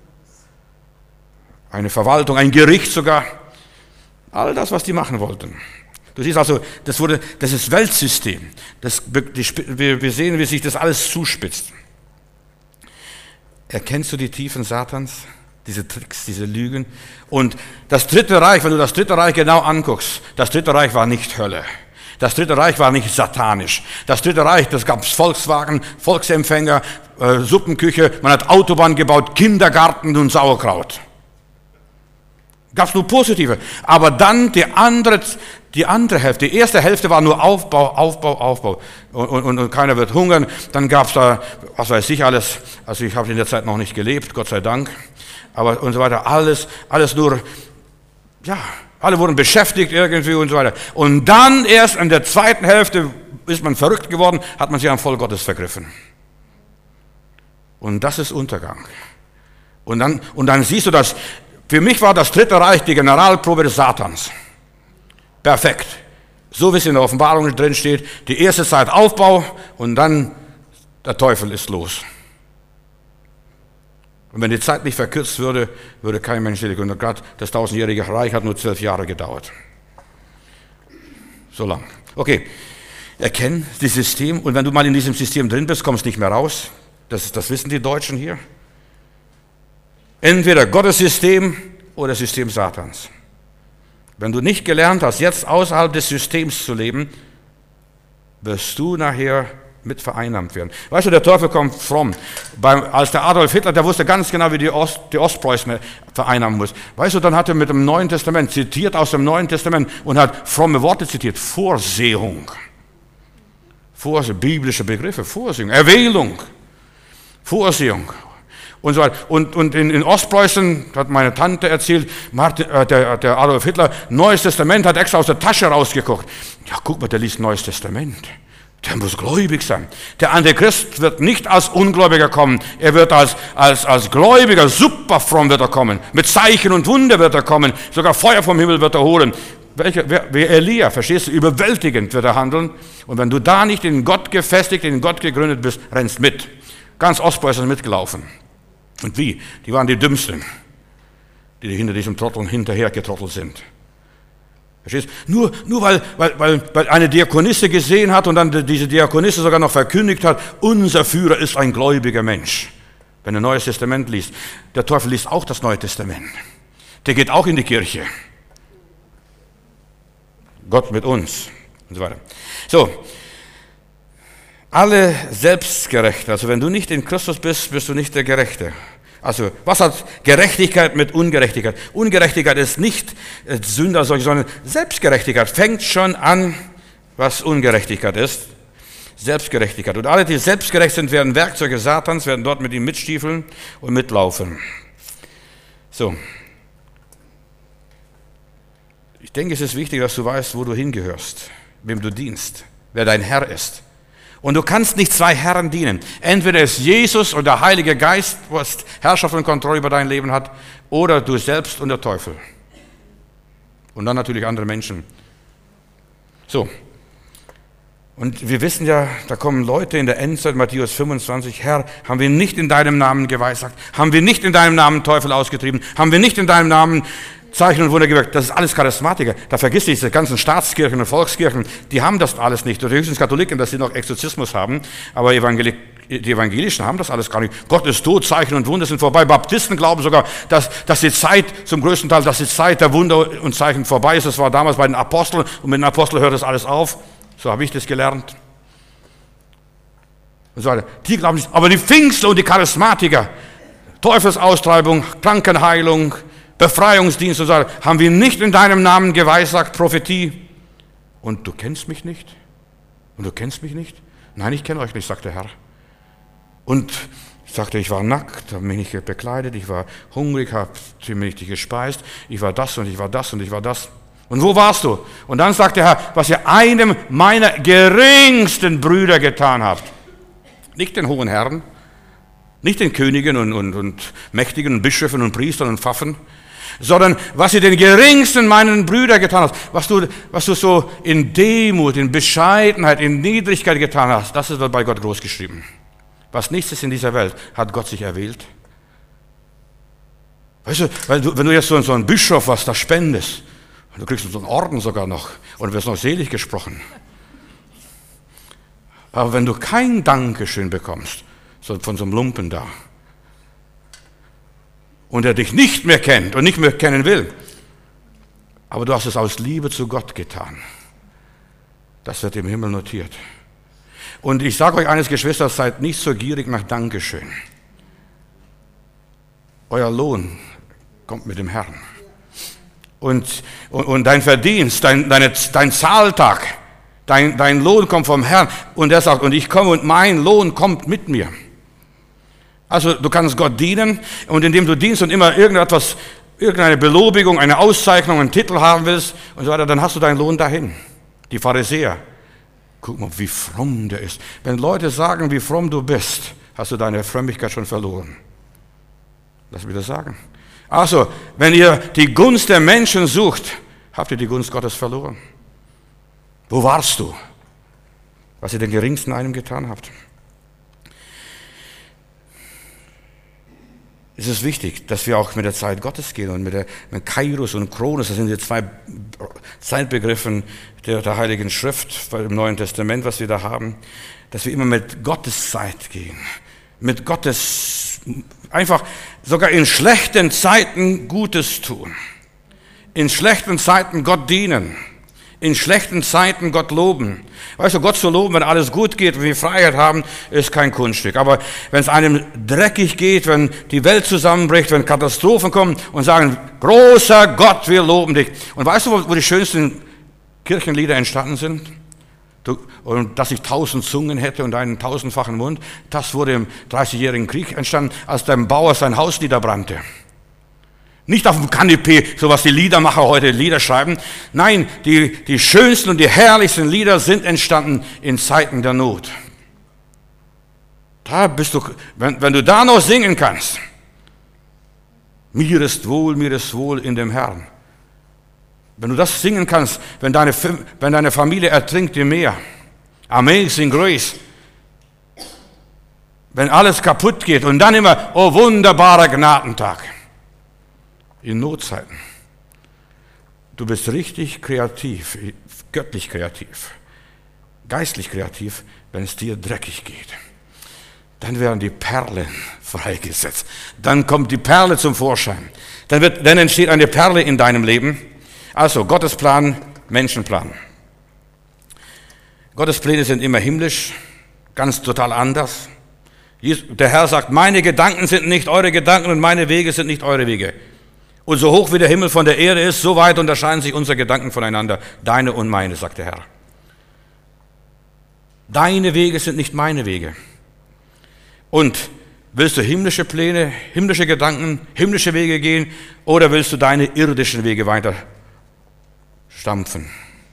S1: eine Verwaltung, ein Gericht sogar. All das, was die machen wollten. Du siehst also, das, wurde, das ist Weltsystem. Das, die, wir sehen, wie sich das alles zuspitzt. Erkennst du die Tiefen Satans? Diese Tricks, diese Lügen? Und das Dritte Reich, wenn du das Dritte Reich genau anguckst, das Dritte Reich war nicht Hölle. Das Dritte Reich war nicht satanisch. Das Dritte Reich, das gab es Volkswagen, Volksempfänger, äh, Suppenküche, man hat Autobahn gebaut, Kindergarten und Sauerkraut. Gab es nur positive. Aber dann die andere, die andere Hälfte, die erste Hälfte war nur Aufbau, Aufbau, Aufbau. Und, und, und keiner wird hungern. Dann gab es da, was weiß ich alles, also ich habe in der Zeit noch nicht gelebt, Gott sei Dank. Aber und so weiter, alles, alles nur, ja, alle wurden beschäftigt irgendwie und so weiter. Und dann erst in der zweiten Hälfte ist man verrückt geworden, hat man sich am Volk Gottes vergriffen. Und das ist Untergang. Und dann, und dann siehst du das, für mich war das Dritte Reich die Generalprobe des Satans. Perfekt. So wie es in der Offenbarung drin steht, die erste Zeit Aufbau und dann der Teufel ist los. Und wenn die Zeit nicht verkürzt würde, würde kein Mensch selig. Und gerade das tausendjährige Reich hat nur zwölf Jahre gedauert. So lang. Okay, erkenn das System. Und wenn du mal in diesem System drin bist, kommst du nicht mehr raus. Das, das wissen die Deutschen hier. Entweder Gottes System oder System Satans. Wenn du nicht gelernt hast, jetzt außerhalb des Systems zu leben, wirst du nachher mit vereinnahmt werden. Weißt du, der Teufel kommt fromm. Beim, als der Adolf Hitler, der wusste ganz genau, wie die, Ost, die Ostpreußen vereinnahmen muss. Weißt du, dann hat er mit dem Neuen Testament zitiert aus dem Neuen Testament und hat fromme Worte zitiert. Vorsehung. Vorsehung, biblische Begriffe. Vorsehung, Erwählung. Vorsehung. Und, so weiter. und, und in, in Ostpreußen, hat meine Tante erzählt, Martin, äh, der, der Adolf Hitler, Neues Testament, hat extra aus der Tasche rausgeguckt. Ja, guck mal, der liest Neues Testament. Der muss gläubig sein. Der Antichrist wird nicht als Ungläubiger kommen. Er wird als, als, als Gläubiger, super fromm wird er kommen. Mit Zeichen und Wunder wird er kommen. Sogar Feuer vom Himmel wird er holen. Welcher, wer, wer Elia, verstehst du, überwältigend wird er handeln. Und wenn du da nicht in Gott gefestigt, in Gott gegründet bist, rennst mit. Ganz Ostpreußen ist mitgelaufen. Und wie? Die waren die Dümmsten, die hinter diesem Trottel hinterher getrottelt sind. Verstehst? Nur, nur weil, weil, weil, weil eine Diakonisse gesehen hat und dann diese Diakonisse sogar noch verkündigt hat, unser Führer ist ein gläubiger Mensch. Wenn er Neues Testament liest. Der Teufel liest auch das Neue Testament. Der geht auch in die Kirche. Gott mit uns und so weiter. So, alle Selbstgerechte, also wenn du nicht in Christus bist, bist du nicht der Gerechte. Also, was hat Gerechtigkeit mit Ungerechtigkeit? Ungerechtigkeit ist nicht Sünder, sondern Selbstgerechtigkeit fängt schon an, was Ungerechtigkeit ist. Selbstgerechtigkeit. Und alle, die selbstgerecht sind, werden Werkzeuge Satans, werden dort mit ihm mitstiefeln und mitlaufen. So. Ich denke, es ist wichtig, dass du weißt, wo du hingehörst, wem du dienst, wer dein Herr ist. Und du kannst nicht zwei Herren dienen. Entweder ist Jesus und der Heilige Geist, was Herrschaft und Kontrolle über dein Leben hat, oder du selbst und der Teufel. Und dann natürlich andere Menschen. So. Und wir wissen ja, da kommen Leute in der Endzeit, Matthäus fünfundzwanzig, Herr, haben wir nicht in deinem Namen geweissagt? Haben wir nicht in deinem Namen Teufel ausgetrieben? Haben wir nicht in deinem Namen Zeichen und Wunder gewirkt? Das ist alles Charismatiker. Da vergisst du diese ganzen Staatskirchen und Volkskirchen, die haben das alles nicht. Oder höchstens Katholiken, dass sie noch Exorzismus haben, aber Evangeli die Evangelischen haben das alles gar nicht. Gott ist tot, Zeichen und Wunder sind vorbei. Baptisten glauben sogar, dass, dass die Zeit, zum größten Teil, dass die Zeit der Wunder und Zeichen vorbei ist. Das war damals bei den Aposteln und mit den Aposteln hört das alles auf. So habe ich das gelernt. Und so weiter. Die glauben nicht. Aber die Pfingstler und die Charismatiker, Teufelsaustreibung, Krankenheilung, Befreiungsdienst und so weiter, haben wir nicht in deinem Namen geweissagt, Prophetie. Und du kennst mich nicht? Und du kennst mich nicht? Nein, ich kenne euch nicht, sagt der Herr. Und sagte, ich war nackt, habe mich nicht bekleidet, ich war hungrig, habe ziemlich nicht gespeist, ich war das und ich war das und ich war das. Und wo warst du? Und dann sagt der Herr, was ihr einem meiner geringsten Brüder getan habt. Nicht den hohen Herren, nicht den Königen und, und, und Mächtigen und Bischöfen und Priestern und Pfaffen, sondern was ihr den geringsten meinen Brüdern getan hast, was du, was du so in Demut, in Bescheidenheit, in Niedrigkeit getan hast, das ist bei Gott groß geschrieben. Was nichts ist in dieser Welt, hat Gott sich erwählt. Weißt du, weil du, wenn du jetzt so, so einen Bischof was da spendest, du kriegst so einen Orden sogar noch und wirst noch selig gesprochen. Aber wenn du kein Dankeschön bekommst, so von so einem Lumpen da, und er dich nicht mehr kennt und nicht mehr kennen will, aber du hast es aus Liebe zu Gott getan, das wird im Himmel notiert. Und ich sage euch eines, Geschwister, seid nicht so gierig nach Dankeschön. Euer Lohn kommt mit dem Herrn. Und, und, und dein Verdienst, dein, deine, dein Zahltag, dein, dein Lohn kommt vom Herrn. Und er sagt, und ich komme und mein Lohn kommt mit mir. Also du kannst Gott dienen und indem du dienst und immer irgendetwas, irgendeine Belobigung, eine Auszeichnung, einen Titel haben willst und so weiter, dann hast du deinen Lohn dahin. Die Pharisäer. Guck mal, wie fromm der ist. Wenn Leute sagen, wie fromm du bist, hast du deine Frömmigkeit schon verloren. Lass mich das sagen. Also, wenn ihr die Gunst der Menschen sucht, habt ihr die Gunst Gottes verloren. Wo warst du, was ihr den geringsten einem getan habt? Es ist wichtig, dass wir auch mit der Zeit Gottes gehen und mit der mit Kairos und Kronos, das sind die zwei Zeitbegriffen der, der Heiligen Schrift im Neuen Testament, was wir da haben, dass wir immer mit Gottes Zeit gehen, mit Gottes, einfach sogar in schlechten Zeiten Gutes tun, in schlechten Zeiten Gott dienen, in schlechten Zeiten Gott loben. Weißt du, Gott zu loben, wenn alles gut geht, wenn wir Freiheit haben, ist kein Kunststück. Aber wenn es einem dreckig geht, wenn die Welt zusammenbricht, wenn Katastrophen kommen und sagen, großer Gott, wir loben dich. Und weißt du, wo die schönsten Kirchenlieder entstanden sind? Du, und dass ich tausend Zungen hätte und einen tausendfachen Mund, das wurde im dreißigjährigen Krieg entstanden, als der Bauer sein Haus niederbrannte. Nicht auf dem Kanapee, so was die Liedermacher heute Lieder schreiben. Nein, die, die schönsten und die herrlichsten Lieder sind entstanden in Zeiten der Not. Da bist du, wenn, wenn du da noch singen kannst, mir ist wohl, mir ist wohl in dem Herrn. Wenn du das singen kannst, wenn deine, wenn deine Familie ertrinkt im Meer, Amazing Grace, wenn alles kaputt geht und dann immer, oh wunderbarer Gnadentag. In Notzeiten. Du bist richtig kreativ, göttlich kreativ, geistlich kreativ, wenn es dir dreckig geht. Dann werden die Perlen freigesetzt. Dann kommt die Perle zum Vorschein. Dann, wird, dann entsteht eine Perle in deinem Leben. Also Gottes Plan, Menschenplan. Gottes Pläne sind immer himmlisch, ganz total anders. Der Herr sagt, meine Gedanken sind nicht eure Gedanken und meine Wege sind nicht eure Wege. Und so hoch wie der Himmel von der Erde ist, so weit unterscheiden sich unsere Gedanken voneinander. Deine und meine, sagt der Herr. Deine Wege sind nicht meine Wege. Und willst du himmlische Pläne, himmlische Gedanken, himmlische Wege gehen oder willst du deine irdischen Wege weiter stampfen?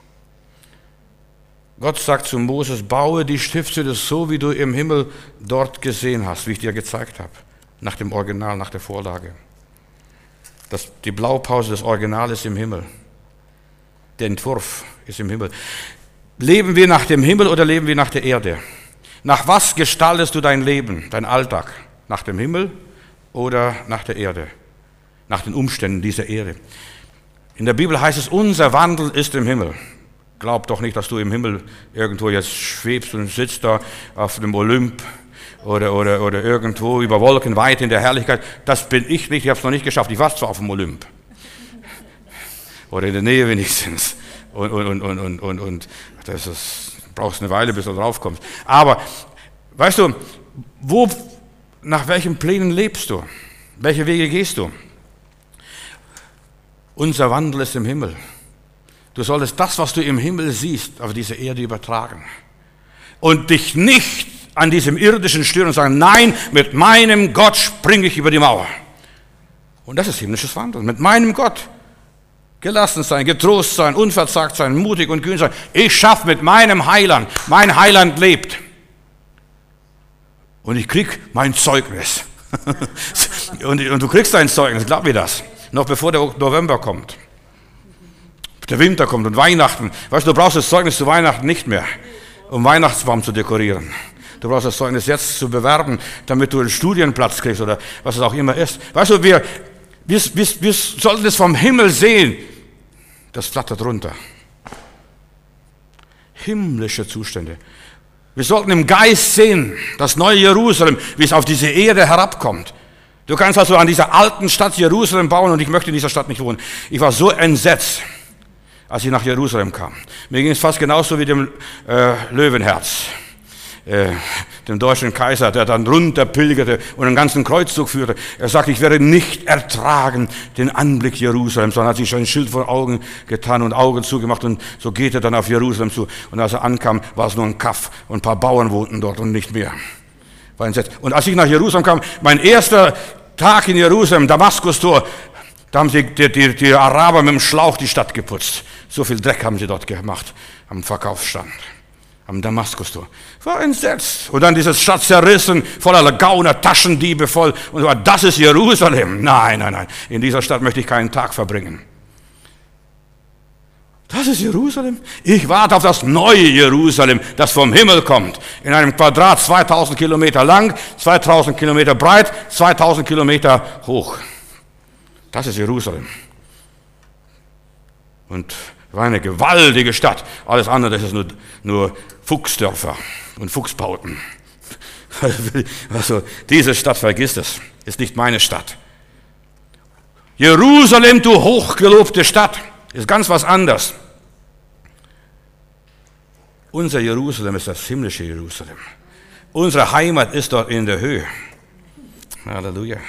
S1: Gott sagt zu Moses, baue die Stiftshütte so, wie du im Himmel dort gesehen hast, wie ich dir gezeigt habe, nach dem Original, nach der Vorlage. Das, die Blaupause des Originals ist im Himmel. Der Entwurf ist im Himmel. Leben wir nach dem Himmel oder leben wir nach der Erde? Nach was gestaltest du dein Leben, dein Alltag? Nach dem Himmel oder nach der Erde? Nach den Umständen dieser Erde. In der Bibel heißt es, unser Wandel ist im Himmel. Glaub doch nicht, dass du im Himmel irgendwo jetzt schwebst und sitzt da auf dem Olymp. Oder, oder, oder irgendwo über Wolken weit in der Herrlichkeit. Das bin ich nicht, ich habe es noch nicht geschafft. Ich war zwar auf dem Olymp. Oder in der Nähe wenigstens. Und, und, und, und, und, und das ist, brauchst eine Weile, bis du drauf kommst. Aber, weißt du, wo, nach welchen Plänen lebst du? Welche Wege gehst du? Unser Wandel ist im Himmel. Du solltest das, was du im Himmel siehst, auf diese Erde übertragen. Und dich nicht an diesem irdischen stören und sagen, nein, mit meinem Gott springe ich über die Mauer. Und das ist himmlisches Wandeln. Mit meinem Gott gelassen sein, getrost sein, unverzagt sein, mutig und kühn sein. Ich schaffe mit meinem Heiland. Mein Heiland lebt. Und ich krieg mein Zeugnis. und, und du kriegst dein Zeugnis, glaub mir das. Noch bevor der November kommt. Der Winter kommt und Weihnachten. Weißt du, du brauchst das Zeugnis zu Weihnachten nicht mehr, um Weihnachtsbaum zu dekorieren. Du brauchst das Zeugnis jetzt zu bewerben, damit du einen Studienplatz kriegst oder was es auch immer ist. Weißt du, wir, wir, wir, wir sollten es vom Himmel sehen. Das flattert runter. Himmlische Zustände. Wir sollten im Geist sehen, das neue Jerusalem, wie es auf diese Erde herabkommt. Du kannst also an dieser alten Stadt Jerusalem bauen und ich möchte in dieser Stadt nicht wohnen. Ich war so entsetzt, als ich nach Jerusalem kam. Mir ging es fast genauso wie dem äh, Löwenherz. Äh, dem deutschen Kaiser, der dann runterpilgerte und einen ganzen Kreuzzug führte. Er sagte, ich werde nicht ertragen den Anblick Jerusalems, sondern hat sich schon ein Schild vor Augen getan und Augen zugemacht und so geht er dann auf Jerusalem zu. Und als er ankam, war es nur ein Kaff und ein paar Bauern wohnten dort und nicht mehr. War entsetzt. Und als ich nach Jerusalem kam, mein erster Tag in Jerusalem, Damaskustor, da haben sie die, die, die Araber mit dem Schlauch die Stadt geputzt. So viel Dreck haben sie dort gemacht am Verkaufsstand. Am Damaskustor. War entsetzt. Und dann dieses Stadt zerrissen, voller Gauner, Taschendiebe voll. Und so, das ist Jerusalem. Nein, nein, nein. In dieser Stadt möchte ich keinen Tag verbringen. Das ist Jerusalem. Ich warte auf das neue Jerusalem, das vom Himmel kommt. In einem Quadrat zweitausend Kilometer lang, zweitausend Kilometer breit, zweitausend Kilometer hoch. Das ist Jerusalem. Und war eine gewaltige Stadt. Alles andere, das ist nur, nur Fuchsdörfer und Fuchsbauten. Also, diese Stadt, vergiss es, ist nicht meine Stadt. Jerusalem, du hochgelobte Stadt, ist ganz was anderes. Unser Jerusalem ist das himmlische Jerusalem. Unsere Heimat ist dort in der Höhe. Halleluja.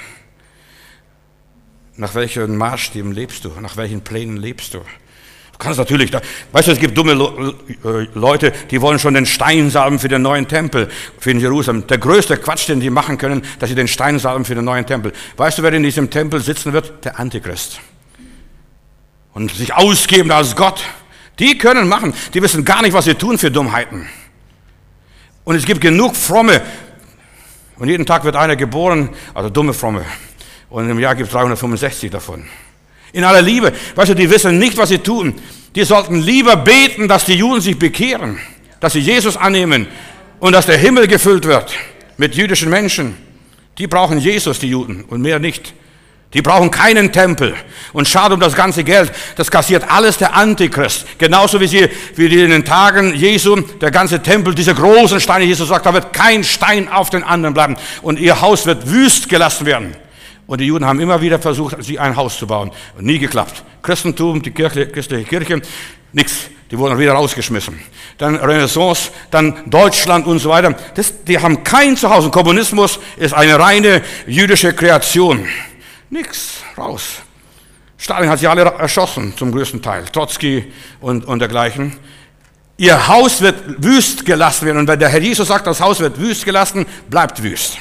S1: Nach welchen Maßstäben lebst du? Nach welchen Plänen lebst du? Du kannst natürlich, da, weißt du, es gibt dumme Leute, die wollen schon den Stein salben für den neuen Tempel, für den Jerusalem. Der größte Quatsch, den die machen können, dass sie den Stein salben für den neuen Tempel. Weißt du, wer in diesem Tempel sitzen wird? Der Antichrist. Und sich ausgeben als Gott. Die können machen, die wissen gar nicht, was sie tun für Dummheiten. Und es gibt genug Fromme. Und jeden Tag wird einer geboren, also dumme Fromme. Und im Jahr gibt es dreihundertfünfundsechzig davon. In aller Liebe. Weißt du, die wissen nicht, was sie tun. Die sollten lieber beten, dass die Juden sich bekehren, dass sie Jesus annehmen und dass der Himmel gefüllt wird mit jüdischen Menschen. Die brauchen Jesus, die Juden, und mehr nicht. Die brauchen keinen Tempel. Und schade um das ganze Geld. Das kassiert alles der Antichrist. Genauso wie sie, wie die in den Tagen Jesu, der ganze Tempel, diese großen Steine, Jesus sagt, da wird kein Stein auf den anderen bleiben. Und ihr Haus wird wüst gelassen werden. Und die Juden haben immer wieder versucht, sie ein Haus zu bauen. Und nie geklappt. Christentum, die Kirche, christliche Kirche, nichts. Die wurden wieder rausgeschmissen. Dann Renaissance, dann Deutschland und so weiter. Das, die haben kein Zuhause. Kommunismus ist eine reine jüdische Kreation. Nix, raus. Stalin hat sie alle erschossen, zum größten Teil. Trotzki und, und dergleichen. Ihr Haus wird wüst gelassen werden. Und wenn der Herr Jesus sagt, das Haus wird wüst gelassen, bleibt wüst.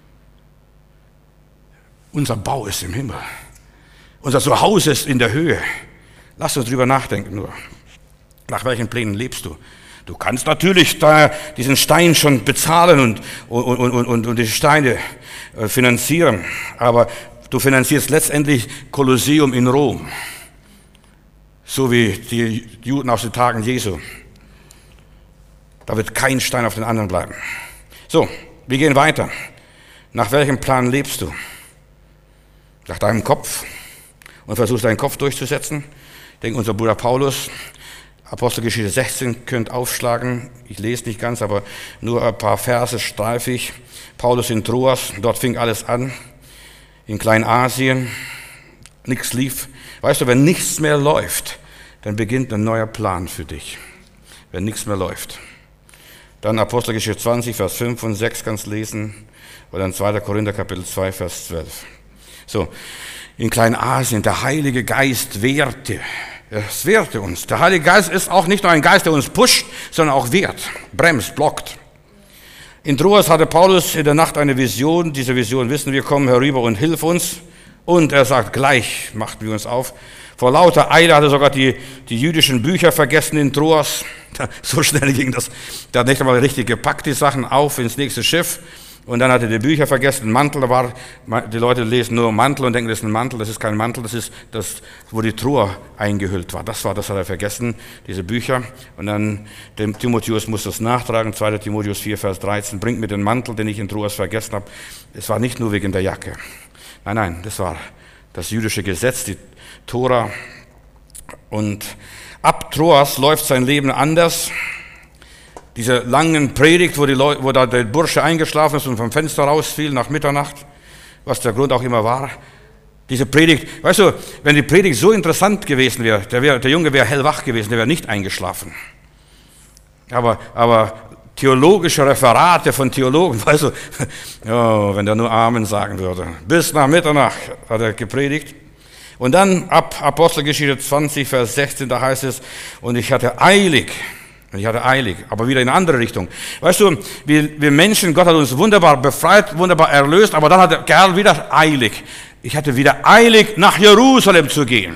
S1: Unser Bau ist im Himmel. Unser Zuhause ist in der Höhe. Lass uns drüber nachdenken nur. Nach welchen Plänen lebst du? Du kannst natürlich da diesen Stein schon bezahlen und, und, und, und, und die Steine finanzieren. Aber du finanzierst letztendlich Kolosseum in Rom. So wie die Juden aus den Tagen Jesu. Da wird kein Stein auf den anderen bleiben. So, wir gehen weiter. Nach welchem Plan lebst du? Nach deinem Kopf und versuchst deinen Kopf durchzusetzen. Ich denke, unser Bruder Paulus, Apostelgeschichte sechzehn, könnt aufschlagen. Ich lese nicht ganz, aber nur ein paar Verse streife ich. Paulus in Troas, dort fing alles an. In Kleinasien, nichts lief. Weißt du, wenn nichts mehr läuft, dann beginnt ein neuer Plan für dich. Wenn nichts mehr läuft. Dann Apostelgeschichte zwanzig, Vers fünf und sechs kannst lesen. Oder dann zweiter Korinther, Kapitel zwei, Vers zwölf. So, in Kleinasien, der Heilige Geist wehrte. Es wehrte uns. Der Heilige Geist ist auch nicht nur ein Geist, der uns pusht, sondern auch wehrt, bremst, blockt. In Troas hatte Paulus in der Nacht eine Vision. Diese Vision wissen wir, komm herüber und hilf uns. Und er sagt, gleich machten wir uns auf. Vor lauter Eile hatte er sogar die, die jüdischen Bücher vergessen in Troas. So schnell ging das. Der hat nicht einmal richtig gepackt, die Sachen auf ins nächste Schiff. Und dann hat er die Bücher vergessen, Mantel, da war, die Leute lesen nur Mantel und denken, das ist ein Mantel, das ist kein Mantel, das ist das, wo die Truhe eingehüllt war. Das war, das hat er vergessen, diese Bücher. Und dann, dem Timotheus muss das nachtragen, zweiter Timotheus vier, Vers dreizehn, bringt mir den Mantel, den ich in Troas vergessen habe. Es war nicht nur wegen der Jacke. Nein, nein, das war das jüdische Gesetz, die Tora. Und ab Troas läuft sein Leben anders. Diese langen Predigt, wo, die Leute, wo da der Bursche eingeschlafen ist und vom Fenster rausfiel nach Mitternacht, was der Grund auch immer war. Diese Predigt, weißt du, wenn die Predigt so interessant gewesen wäre, der, wär, der Junge wäre hellwach gewesen, der wäre nicht eingeschlafen. Aber, aber theologische Referate von Theologen, weißt du, oh, wenn der nur Amen sagen würde. Bis nach Mitternacht hat er gepredigt. Und dann ab Apostelgeschichte zwanzig, Vers sechzehn, da heißt es, und ich hatte eilig, Ich hatte eilig, aber wieder in eine andere Richtung. Weißt du, wir, wir Menschen, Gott hat uns wunderbar befreit, wunderbar erlöst, aber dann hat der Kerl wieder eilig. Ich hatte wieder eilig, nach Jerusalem zu gehen.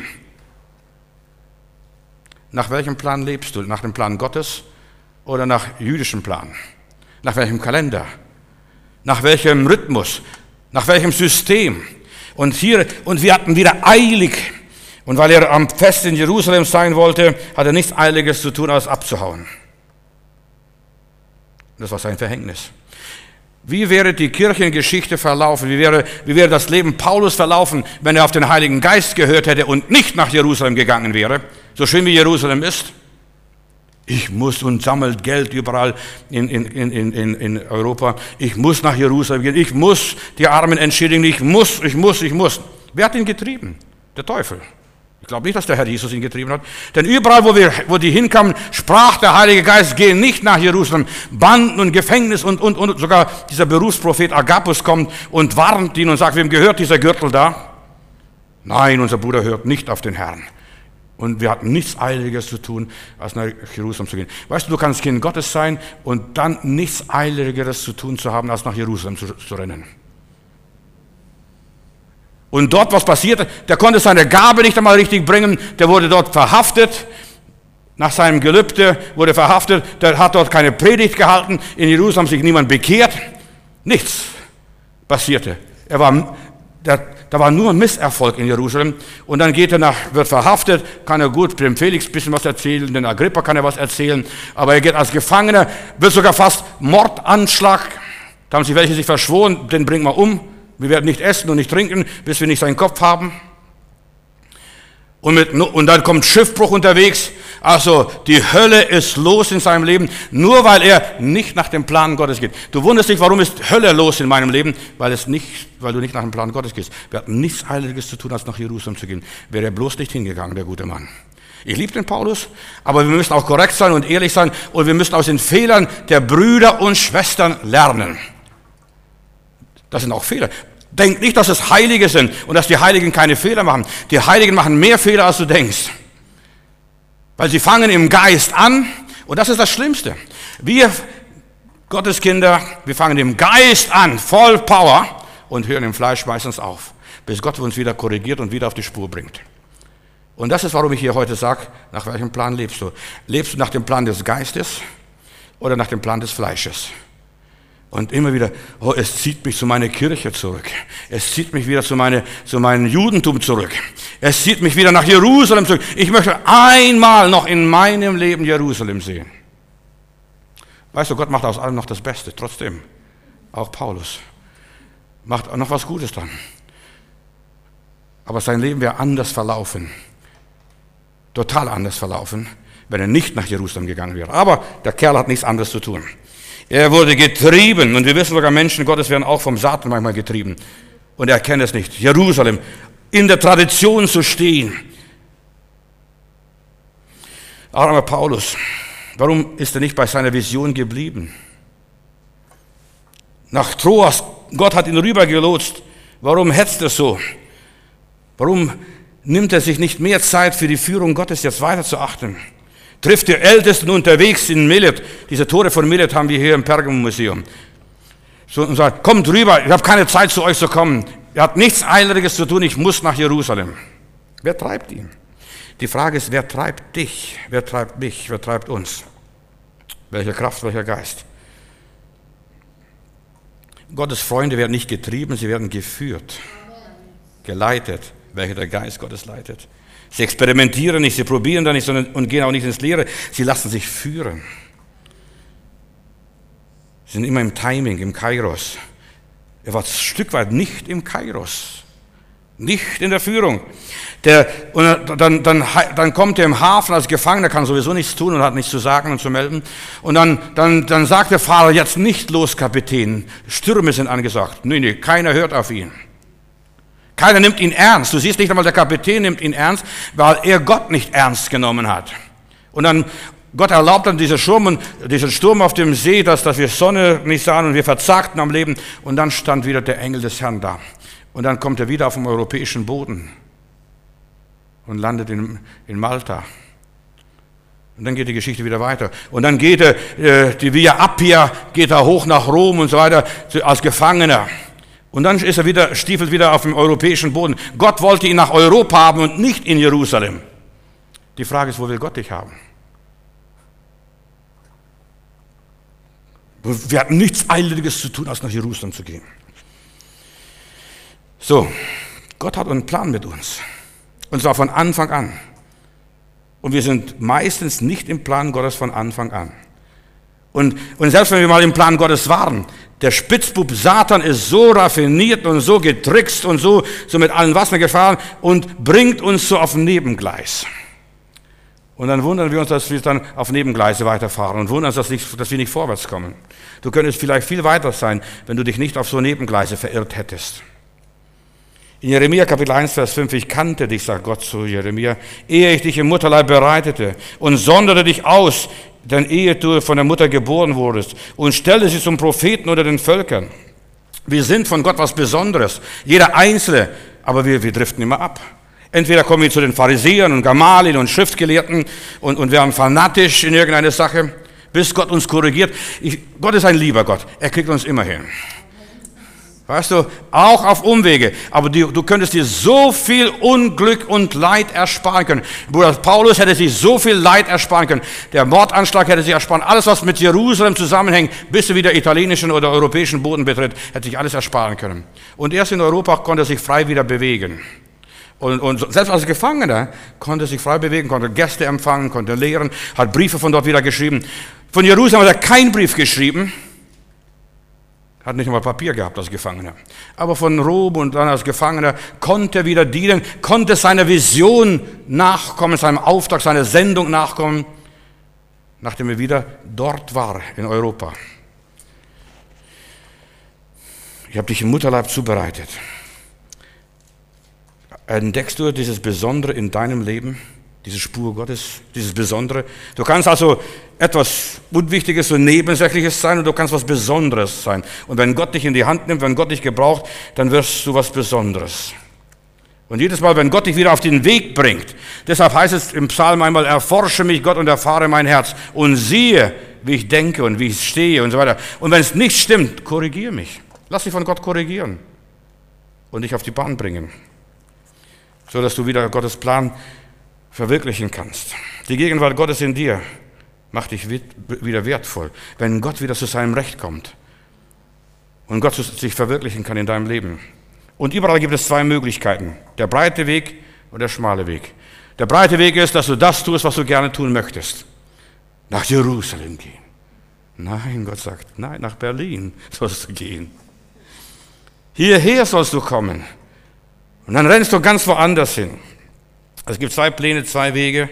S1: Nach welchem Plan lebst du? Nach dem Plan Gottes oder nach jüdischem Plan? Nach welchem Kalender? Nach welchem Rhythmus? Nach welchem System? Und hier, und wir hatten wieder eilig. Und weil er am Fest in Jerusalem sein wollte, hat er nichts Eiliges zu tun, als abzuhauen. Das war sein Verhängnis. Wie wäre die Kirchengeschichte verlaufen? Wie wäre, wie wäre das Leben Paulus verlaufen, wenn er auf den Heiligen Geist gehört hätte und nicht nach Jerusalem gegangen wäre? So schön wie Jerusalem ist. Ich muss und sammelt Geld überall in, in, in, in, in Europa. Ich muss nach Jerusalem gehen. Ich muss die Armen entschädigen. Ich muss, ich muss, ich muss. Wer hat ihn getrieben? Der Teufel. Ich glaube nicht, dass der Herr Jesus ihn getrieben hat. Denn überall, wo, wir, wo die hinkamen, sprach der Heilige Geist, geh nicht nach Jerusalem. Banden und Gefängnis und, und, und sogar dieser Berufsprophet Agabus kommt und warnt ihn und sagt, wem gehört dieser Gürtel da? Nein, unser Bruder hört nicht auf den Herrn. Und wir hatten nichts Eiliges zu tun, als nach Jerusalem zu gehen. Weißt du, du kannst Kind Gottes sein und dann nichts Eiligeres zu tun zu haben, als nach Jerusalem zu, zu rennen. Und dort, was passierte, der konnte seine Gabe nicht einmal richtig bringen, der wurde dort verhaftet, nach seinem Gelübde wurde verhaftet, der hat dort keine Predigt gehalten, in Jerusalem sich niemand bekehrt, nichts passierte. Er war, der, da war nur ein Misserfolg in Jerusalem und dann geht er nach, wird verhaftet, kann er gut dem Felix ein bisschen was erzählen, den Agrippa kann er was erzählen, aber er geht als Gefangener, wird sogar fast Mordanschlag, da haben sich welche sich verschworen, den bringen wir um. Wir werden nicht essen und nicht trinken, bis wir nicht seinen Kopf haben. Und, mit, und dann kommt Schiffbruch unterwegs. Also die Hölle ist los in seinem Leben, nur weil er nicht nach dem Plan Gottes geht. Du wunderst dich, warum ist Hölle los in meinem Leben? Weil, es nicht, weil du nicht nach dem Plan Gottes gehst. Wir hatten nichts Heiliges zu tun, als nach Jerusalem zu gehen. Wäre er bloß nicht hingegangen, der gute Mann. Ich liebe den Paulus, aber wir müssen auch korrekt sein und ehrlich sein. Und wir müssen aus den Fehlern der Brüder und Schwestern lernen. Das sind auch Fehler. Denk nicht, dass es Heilige sind und dass die Heiligen keine Fehler machen. Die Heiligen machen mehr Fehler, als du denkst. Weil sie fangen im Geist an und das ist das Schlimmste. Wir, Gotteskinder, wir fangen im Geist an, voll Power und hören im Fleisch meistens auf, bis Gott uns wieder korrigiert und wieder auf die Spur bringt. Und das ist, warum ich hier heute sage, nach welchem Plan lebst du? Lebst du nach dem Plan des Geistes oder nach dem Plan des Fleisches? Und immer wieder, oh, es zieht mich zu meiner Kirche zurück. Es zieht mich wieder zu, meine, zu meinem Judentum zurück. Es zieht mich wieder nach Jerusalem zurück. Ich möchte einmal noch in meinem Leben Jerusalem sehen. Weißt du, Gott macht aus allem noch das Beste, trotzdem. Auch Paulus macht noch was Gutes dann. Aber sein Leben wäre anders verlaufen. Total anders verlaufen, wenn er nicht nach Jerusalem gegangen wäre. Aber der Kerl hat nichts anderes zu tun. Er wurde getrieben und wir wissen sogar, Menschen Gottes werden auch vom Satan manchmal getrieben und er kennt es nicht. Jerusalem, in der Tradition zu stehen. Armer Paulus, warum ist er nicht bei seiner Vision geblieben? Nach Troas, Gott hat ihn rübergelotst. Warum hetzt er so? Warum nimmt er sich nicht mehr Zeit für die Führung Gottes jetzt weiter zu achten? Trifft die Ältesten unterwegs in Milet. Diese Tore von Milet haben wir hier im Pergamon-Museum. so, und sagt, kommt rüber, ich habe keine Zeit zu euch zu kommen. Er hat nichts Eiliges zu tun, ich muss nach Jerusalem. Wer treibt ihn? Die Frage ist, wer treibt dich? Wer treibt mich? Wer treibt uns? Welche Kraft, welcher Geist? Gottes Freunde werden nicht getrieben, sie werden geführt, geleitet, welcher der Geist Gottes leitet. Sie experimentieren nicht, sie probieren da nicht sondern, und gehen auch nicht ins Leere, sie lassen sich führen. Sie sind immer im Timing, im Kairos. Er war ein Stück weit nicht im Kairos, nicht in der Führung. Der, und dann, dann, dann kommt er im Hafen als Gefangener, kann sowieso nichts tun und hat nichts zu sagen und zu melden. Und dann, dann, dann sagt der Fahrer, jetzt nicht los, Kapitän, Stürme sind angesagt. Nee, nee, keiner hört auf ihn. Keiner nimmt ihn ernst. Du siehst nicht einmal, der Kapitän nimmt ihn ernst, weil er Gott nicht ernst genommen hat. Und dann, Gott erlaubt dann diesen Sturm, diesen Sturm auf dem See, dass, dass wir Sonne nicht sahen und wir verzagten am Leben. Und dann stand wieder der Engel des Herrn da. Und dann kommt er wieder auf dem europäischen Boden und landet in, in Malta. Und dann geht die Geschichte wieder weiter. Und dann geht er, äh, die Via Appia, geht er hoch nach Rom und so weiter, als Gefangener. Und dann ist er wieder, stiefelt wieder auf dem europäischen Boden. Gott wollte ihn nach Europa haben und nicht in Jerusalem. Die Frage ist, wo will Gott dich haben? Wir hatten nichts Eiliges zu tun, als nach Jerusalem zu gehen. So, Gott hat einen Plan mit uns. Und zwar von Anfang an. Und wir sind meistens nicht im Plan Gottes von Anfang an. Und, und selbst wenn wir mal im Plan Gottes waren, der Spitzbub Satan ist so raffiniert und so getrickst und so, so mit allen Wassern gefahren und bringt uns so auf ein Nebengleis. Und dann wundern wir uns, dass wir dann auf Nebengleise weiterfahren und wundern uns, dass, nicht, dass wir nicht vorwärts kommen. Du könntest vielleicht viel weiter sein, wenn du dich nicht auf so Nebengleise verirrt hättest. In Jeremia Kapitel eins, Vers fünf, ich kannte dich, sagt Gott zu Jeremia, ehe ich dich im Mutterleib bereitete und sonderte dich aus, denn ehe du von der Mutter geboren wurdest und stellte sie zum Propheten unter den Völkern. Wir sind von Gott was Besonderes, jeder Einzelne, aber wir, wir driften immer ab. Entweder kommen wir zu den Pharisäern und Gamalien und Schriftgelehrten und, und werden fanatisch in irgendeine Sache, bis Gott uns korrigiert. Ich, Gott ist ein lieber Gott, er kriegt uns immer hin. Weißt du, auch auf Umwege. Aber du, du könntest dir so viel Unglück und Leid ersparen können. Bruder Paulus hätte sich so viel Leid ersparen können. Der Mordanschlag hätte sich ersparen. Alles, was mit Jerusalem zusammenhängt, bis er wieder italienischen oder europäischen Boden betritt, hätte sich alles ersparen können. Und erst in Europa konnte er sich frei wieder bewegen. Und, und selbst als Gefangener konnte er sich frei bewegen, konnte Gäste empfangen, konnte lehren, hat Briefe von dort wieder geschrieben. Von Jerusalem hat er keinen Brief geschrieben. Hat nicht einmal Papier gehabt als Gefangener. Aber von Rom und dann als Gefangener konnte er wieder dienen, konnte seiner Vision nachkommen, seinem Auftrag, seiner Sendung nachkommen, nachdem er wieder dort war in Europa. Ich habe dich im Mutterleib zubereitet. Entdeckst du dieses Besondere in deinem Leben? Diese Spur Gottes, dieses Besondere. Du kannst also etwas Unwichtiges und Nebensächliches sein und du kannst was Besonderes sein. Und wenn Gott dich in die Hand nimmt, wenn Gott dich gebraucht, dann wirst du was Besonderes. Und jedes Mal, wenn Gott dich wieder auf den Weg bringt, deshalb heißt es im Psalm einmal, erforsche mich Gott und erfahre mein Herz und siehe, wie ich denke und wie ich stehe und so weiter. Und wenn es nicht stimmt, korrigiere mich. Lass dich von Gott korrigieren und dich auf die Bahn bringen, so dass du wieder Gottes Plan verwirklichen kannst. Die Gegenwart Gottes in dir macht dich wieder wertvoll, wenn Gott wieder zu seinem Recht kommt und Gott sich verwirklichen kann in deinem Leben. Und überall gibt es zwei Möglichkeiten, der breite Weg und der schmale Weg. Der breite Weg ist, dass du das tust, was du gerne tun möchtest. Nach Jerusalem gehen. Nein, Gott sagt, nein, nach Berlin sollst du gehen. Hierher sollst du kommen. Und dann rennst du ganz woanders hin. Es gibt zwei Pläne, zwei Wege.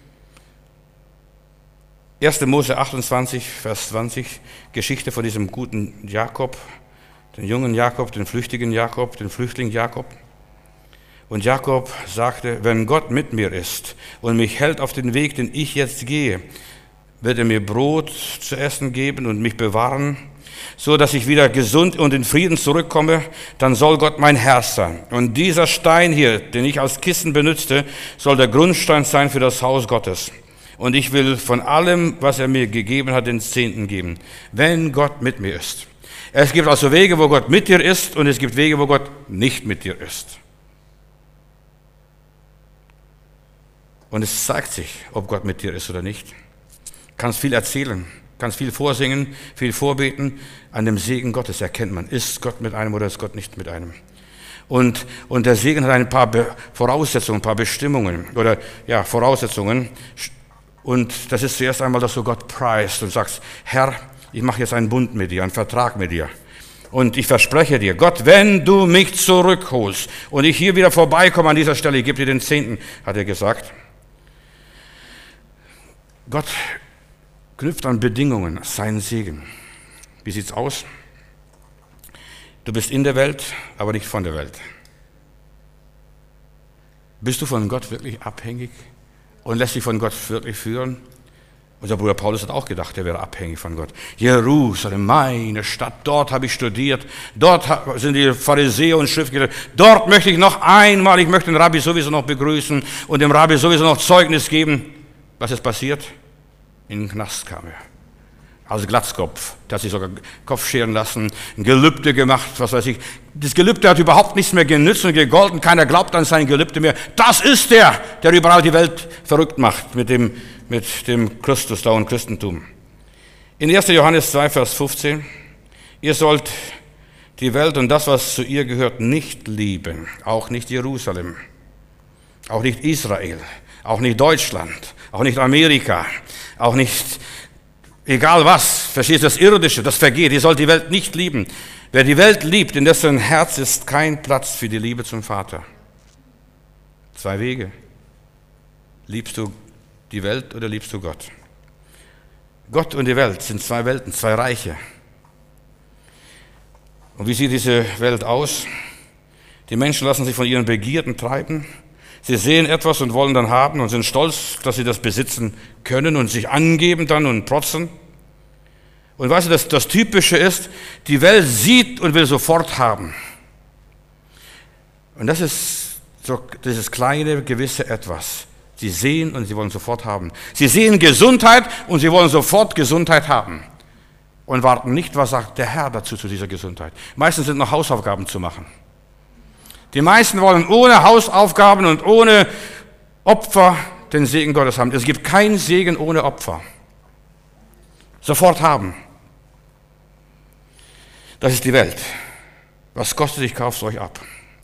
S1: erster Mose achtundzwanzig, Vers zwanzig, Geschichte von diesem guten Jakob, den jungen Jakob, den flüchtigen Jakob, den Flüchtling Jakob. Und Jakob sagte, wenn Gott mit mir ist und mich hält auf den Weg, den ich jetzt gehe, wird er mir Brot zu essen geben und mich bewahren, so dass ich wieder gesund und in Frieden zurückkomme, dann soll Gott mein Herr sein. Und dieser Stein hier, den ich als Kissen benützte, soll der Grundstein sein für das Haus Gottes. Und ich will von allem, was er mir gegeben hat, den Zehnten geben, wenn Gott mit mir ist. Es gibt also Wege, wo Gott mit dir ist, und es gibt Wege, wo Gott nicht mit dir ist. Und es zeigt sich, ob Gott mit dir ist oder nicht. Du kannst viel erzählen, kannst viel vorsingen, viel vorbeten. An dem Segen Gottes erkennt man, ist Gott mit einem oder ist Gott nicht mit einem. Und, und der Segen hat ein paar Be- Voraussetzungen, ein paar Bestimmungen oder ja, Voraussetzungen. Und das ist zuerst einmal, dass du Gott preist und sagst, Herr, ich mache jetzt einen Bund mit dir, einen Vertrag mit dir. Und ich verspreche dir, Gott, wenn du mich zurückholst und ich hier wieder vorbeikomme an dieser Stelle, ich gebe dir den Zehnten, hat er gesagt. Gott knüpft an Bedingungen seinen Segen. Wie sieht's aus? Du bist in der Welt, aber nicht von der Welt. Bist du von Gott wirklich abhängig und lässt dich von Gott wirklich führen? Unser Bruder Paulus hat auch gedacht, er wäre abhängig von Gott. Jerusalem, meine Stadt, dort habe ich studiert, dort sind die Pharisäer und Schriftgelehrten, dort möchte ich noch einmal, ich möchte den Rabbi sowieso noch begrüßen und dem Rabbi sowieso noch Zeugnis geben. Was ist passiert? In den Knast kam er. Als Glatzkopf, der hat sich sogar Kopf scheren lassen, ein Gelübde gemacht, was weiß ich. Das Gelübde hat überhaupt nichts mehr genützt und gegolten, keiner glaubt an sein Gelübde mehr. Das ist der, der überall die Welt verrückt macht mit dem, mit dem Christus da und Christentum. In erster Johannes zwei, Vers fünfzehn, ihr sollt die Welt und das, was zu ihr gehört, nicht lieben, auch nicht Jerusalem, auch nicht Israel, auch nicht Deutschland, auch nicht Amerika, auch nicht egal was, verstehst du, das Irdische, das vergeht. Ihr sollt die Welt nicht lieben. Wer die Welt liebt, in dessen Herz ist kein Platz für die Liebe zum Vater. Zwei Wege. Liebst du die Welt oder liebst du Gott? Gott und die Welt sind zwei Welten, zwei Reiche. Und wie sieht diese Welt aus? Die Menschen lassen sich von ihren Begierden treiben. Sie sehen etwas und wollen dann haben und sind stolz, dass sie das besitzen können und sich angeben dann und protzen. Und weißt du, das, das Typische ist, die Welt sieht und will sofort haben. Und das ist so dieses kleine, gewisse Etwas. Sie sehen und sie wollen sofort haben. Sie sehen Gesundheit und sie wollen sofort Gesundheit haben. Und warten nicht, was sagt der Herr dazu zu dieser Gesundheit. Meistens sind noch Hausaufgaben zu machen. Die meisten wollen ohne Hausaufgaben und ohne Opfer den Segen Gottes haben. Es gibt keinen Segen ohne Opfer. Sofort haben. Das ist die Welt. Was kostet, ich kaufe es euch ab.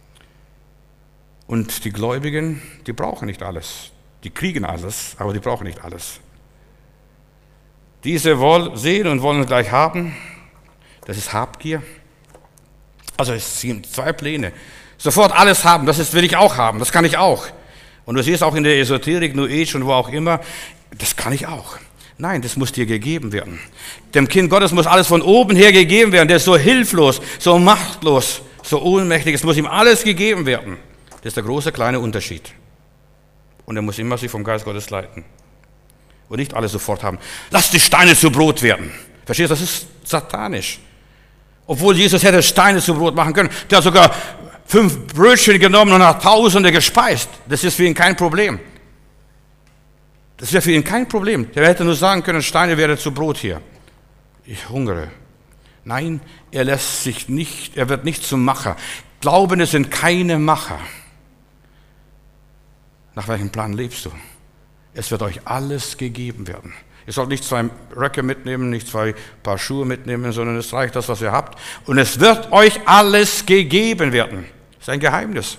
S1: Und die Gläubigen, die brauchen nicht alles. Die kriegen alles, aber die brauchen nicht alles. Diese wollen sehen und wollen gleich haben. Das ist Habgier. Also es sind zwei Pläne. Sofort alles haben, das ist, will ich auch haben, das kann ich auch. Und du siehst auch in der Esoterik, New Age und wo auch immer, das kann ich auch. Nein, das muss dir gegeben werden. Dem Kind Gottes muss alles von oben her gegeben werden. Der ist so hilflos, so machtlos, so ohnmächtig. Es muss ihm alles gegeben werden. Das ist der große, kleine Unterschied. Und er muss immer sich vom Geist Gottes leiten. Und nicht alles sofort haben. Lass die Steine zu Brot werden. Verstehst du, das ist satanisch. Obwohl Jesus hätte Steine zu Brot machen können. Der hat sogar fünf Brötchen genommen und hat Tausende gespeist. Das ist für ihn kein Problem. Das wäre für ihn kein Problem. Der hätte nur sagen können, Steine werden zu Brot hier. Ich hungere. Nein, er lässt sich nicht, er wird nicht zum Macher. Glaubende sind keine Macher. Nach welchem Plan lebst du? Es wird euch alles gegeben werden. Ihr sollt nicht zwei Röcke mitnehmen, nicht zwei Paar Schuhe mitnehmen, sondern es reicht das, was ihr habt. Und es wird euch alles gegeben werden. Das ist ein Geheimnis.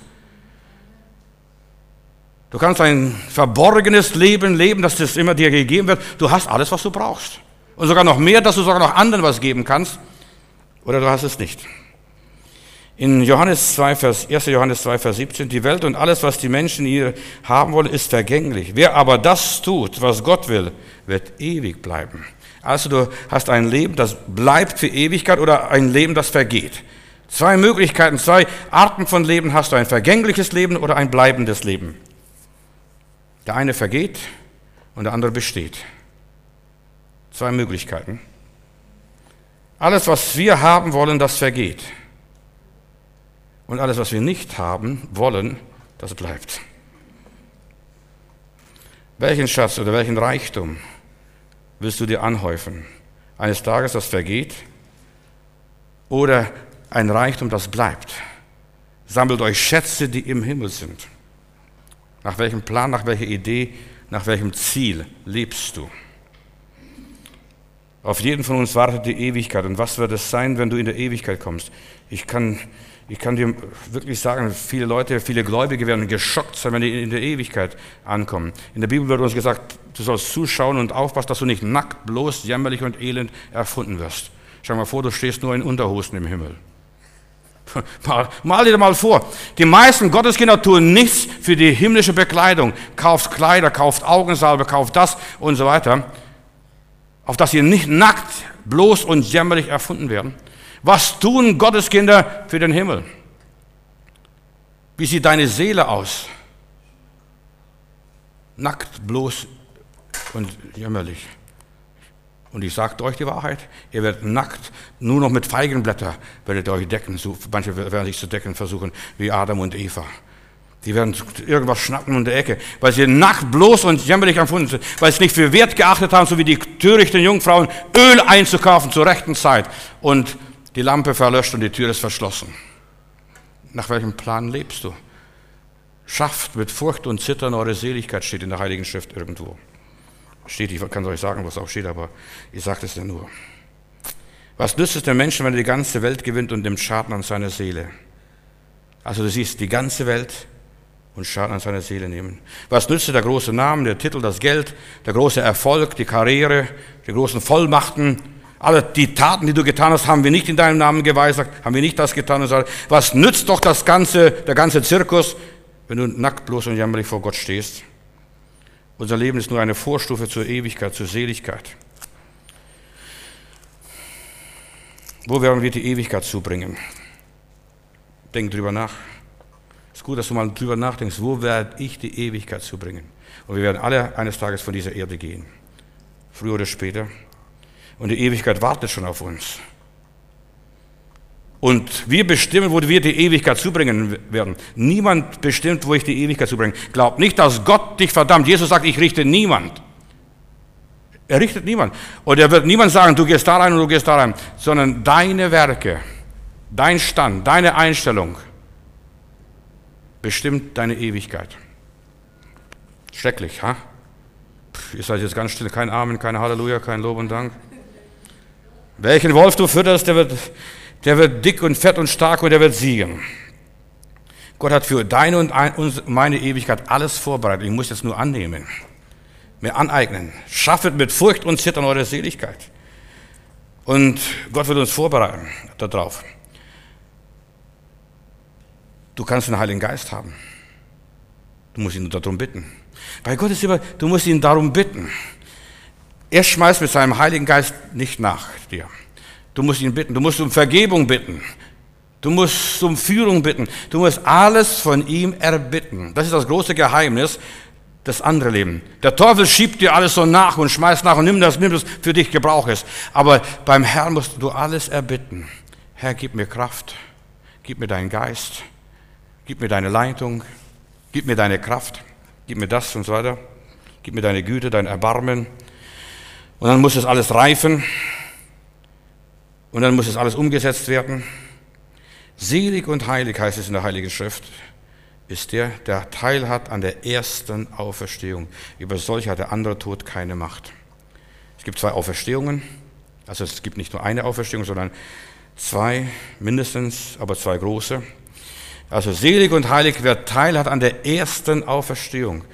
S1: Du kannst ein verborgenes Leben leben, dass das immer dir gegeben wird. Du hast alles, was du brauchst. Und sogar noch mehr, dass du sogar noch anderen was geben kannst. Oder du hast es nicht. In Johannes zwei, Vers, erster Johannes zwei, Vers siebzehn, die Welt und alles, was die Menschen hier haben wollen, ist vergänglich. Wer aber das tut, was Gott will, wird ewig bleiben. Also du hast ein Leben, das bleibt für Ewigkeit oder ein Leben, das vergeht. Zwei Möglichkeiten, zwei Arten von Leben hast du, ein vergängliches Leben oder ein bleibendes Leben. Der eine vergeht und der andere besteht. Zwei Möglichkeiten. Alles, was wir haben wollen, das vergeht. Und alles, was wir nicht haben wollen, das bleibt. Welchen Schatz oder welchen Reichtum willst du dir anhäufen? Eines Tages, das vergeht? oder ein Reichtum, das bleibt? Sammelt euch Schätze, die im Himmel sind. Nach welchem Plan, nach welcher Idee, nach welchem Ziel lebst du? Auf jeden von uns wartet die Ewigkeit. Und was wird es sein, wenn du in der Ewigkeit kommst? Ich kann, ich kann dir wirklich sagen, viele Leute, viele Gläubige werden geschockt sein, wenn die in der Ewigkeit ankommen. In der Bibel wird uns gesagt, du sollst zuschauen und aufpassen, dass du nicht nackt, bloß, jämmerlich und elend erfunden wirst. Schau mal vor, du stehst nur in Unterhosen im Himmel. Mal, mal dir mal vor, die meisten Gotteskinder tun nichts für die himmlische Bekleidung. Kauft Kleider, kauft Augensalbe, kauft das und so weiter, auf dass sie nicht nackt, bloß und jämmerlich erfunden werden. Was tun Gotteskinder für den Himmel? Wie sieht deine Seele aus? Nackt, bloß und jämmerlich. Und ich sage euch die Wahrheit, ihr werdet nackt, nur noch mit Feigenblätter werdet ihr euch decken. So, manche werden sich zu decken versuchen, wie Adam und Eva. Die werden irgendwas schnappen in der Ecke, weil sie nackt, bloß und jämmerlich empfunden sind, weil sie nicht für wert geachtet haben, so wie die törichten Jungfrauen, Öl einzukaufen zur rechten Zeit. Und die Lampe verlöscht und die Tür ist verschlossen. Nach welchem Plan lebst du? Schafft mit Furcht und Zittern eure Seligkeit, steht in der Heiligen Schrift irgendwo. Steht, ich kann es euch sagen, was auch steht, aber ich sage es ja nur. Was nützt es dem Menschen, wenn er die ganze Welt gewinnt und nimmt Schaden an seiner Seele? Also du siehst, die ganze Welt und Schaden an seiner Seele nehmen. Was nützt dir der große Name, der Titel, das Geld, der große Erfolg, die Karriere, die großen Vollmachten? Alle die Taten, die du getan hast, haben wir nicht in deinem Namen geweissagt, haben wir nicht das getan. Und so. Was nützt doch das ganze, der ganze Zirkus, wenn du nackt, bloß und jämmerlich vor Gott stehst? Unser Leben ist nur eine Vorstufe zur Ewigkeit, zur Seligkeit. Wo werden wir die Ewigkeit zubringen? Denk drüber nach. Es ist gut, dass du mal drüber nachdenkst, wo werde ich die Ewigkeit zubringen? Und wir werden alle eines Tages von dieser Erde gehen. Früher oder später. Und die Ewigkeit wartet schon auf uns. Und wir bestimmen, wo wir die Ewigkeit zubringen werden. Niemand bestimmt, wo ich die Ewigkeit zubringe. Glaub nicht, dass Gott dich verdammt. Jesus sagt, ich richte niemand. Er richtet niemand. Und er wird niemand sagen, du gehst da rein und du gehst da rein. Sondern deine Werke, dein Stand, deine Einstellung bestimmt deine Ewigkeit. Schrecklich, ha? Pff, ihr seid jetzt ganz still. Kein Amen, kein Halleluja, kein Lob und Dank. Welchen Wolf du fütterst, der wird... Der wird dick und fett und stark und der wird siegen. Gott hat für deine und meine Ewigkeit alles vorbereitet. Ich muss jetzt nur annehmen, mir aneignen. Schaffet mit Furcht und Zittern eure Seligkeit. Und Gott wird uns vorbereiten darauf. Du kannst den Heiligen Geist haben. Du musst ihn darum bitten. Bei Gott ist immer, du musst ihn darum bitten. Er schmeißt mit seinem Heiligen Geist nicht nach dir. Du musst ihn bitten, du musst um Vergebung bitten, du musst um Führung bitten, du musst alles von ihm erbitten. Das ist das große Geheimnis des anderen Lebens. Der Teufel schiebt dir alles so nach und schmeißt nach und nimm das, nimm das für dich, gebrauch es. Aber beim Herrn musst du alles erbitten. Herr, gib mir Kraft, gib mir deinen Geist, gib mir deine Leitung, gib mir deine Kraft, gib mir das und so weiter, gib mir deine Güte, dein Erbarmen. Und dann muss es alles reifen. Und dann muss es alles umgesetzt werden. Selig und heilig heißt es in der Heiligen Schrift, ist der, der Teil hat an der ersten Auferstehung. Über solche hat der andere Tod keine Macht. Es gibt zwei Auferstehungen, also es gibt nicht nur eine Auferstehung, sondern zwei mindestens, aber zwei große. Also selig und heilig, wer Teil hat an der ersten Auferstehung.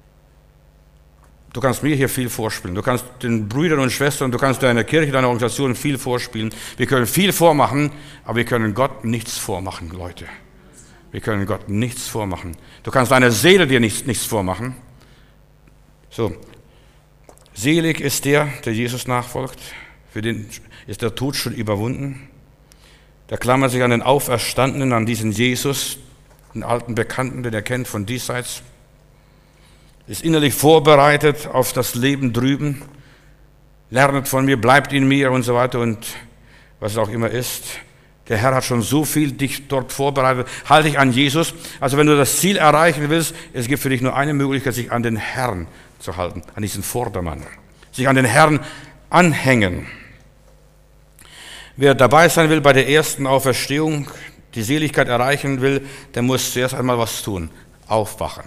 S1: Du kannst mir hier viel vorspielen, du kannst den Brüdern und Schwestern, du kannst deiner Kirche, deiner Organisation viel vorspielen. Wir können viel vormachen, aber wir können Gott nichts vormachen, Leute. Wir können Gott nichts vormachen. Du kannst deiner Seele dir nichts, nichts vormachen. So, selig ist der, der Jesus nachfolgt, für den ist der Tod schon überwunden. Der klammert sich an den Auferstandenen, an diesen Jesus, den alten Bekannten, den er kennt von diesseits. Ist innerlich vorbereitet auf das Leben drüben, lernet von mir, bleibt in mir und so weiter und was es auch immer ist. Der Herr hat schon so viel dich dort vorbereitet. Halte dich an Jesus. Also wenn du das Ziel erreichen willst, es gibt für dich nur eine Möglichkeit, sich an den Herrn zu halten, an diesen Vordermann. Sich an den Herrn anhängen. Wer dabei sein will bei der ersten Auferstehung, die Seligkeit erreichen will, der muss zuerst einmal was tun. Aufwachen.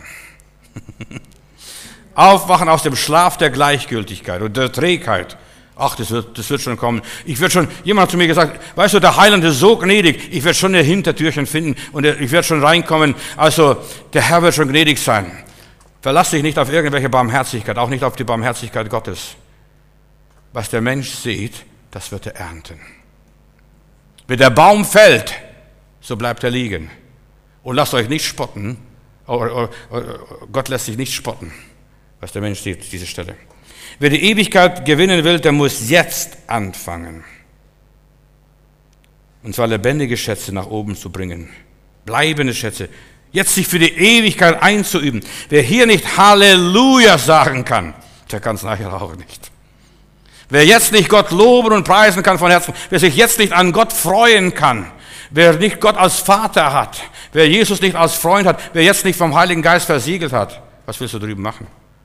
S1: Aufwachen aus dem Schlaf der Gleichgültigkeit und der Trägheit. Ach, das wird, das wird schon kommen. Ich werde schon, jemand hat zu mir gesagt, weißt du, der Heiland ist so gnädig, ich werde schon ein Hintertürchen finden und ich werde schon reinkommen. Also, der Herr wird schon gnädig sein. Verlass dich nicht auf irgendwelche Barmherzigkeit, auch nicht auf die Barmherzigkeit Gottes. Was der Mensch sieht, das wird er ernten. Wenn der Baum fällt, so bleibt er liegen. Und lasst euch nicht spotten. Gott lässt sich nicht spotten, was der Mensch sieht, diese Stelle. Wer die Ewigkeit gewinnen will, der muss jetzt anfangen. Und zwar lebendige Schätze nach oben zu bringen. Bleibende Schätze. Jetzt sich für die Ewigkeit einzuüben. Wer hier nicht Halleluja sagen kann, der kann es nachher auch nicht. Wer jetzt nicht Gott loben und preisen kann von Herzen, wer sich jetzt nicht an Gott freuen kann, wer nicht Gott als Vater hat, wer Jesus nicht als Freund hat, wer jetzt nicht vom Heiligen Geist versiegelt hat, was willst du drüben machen?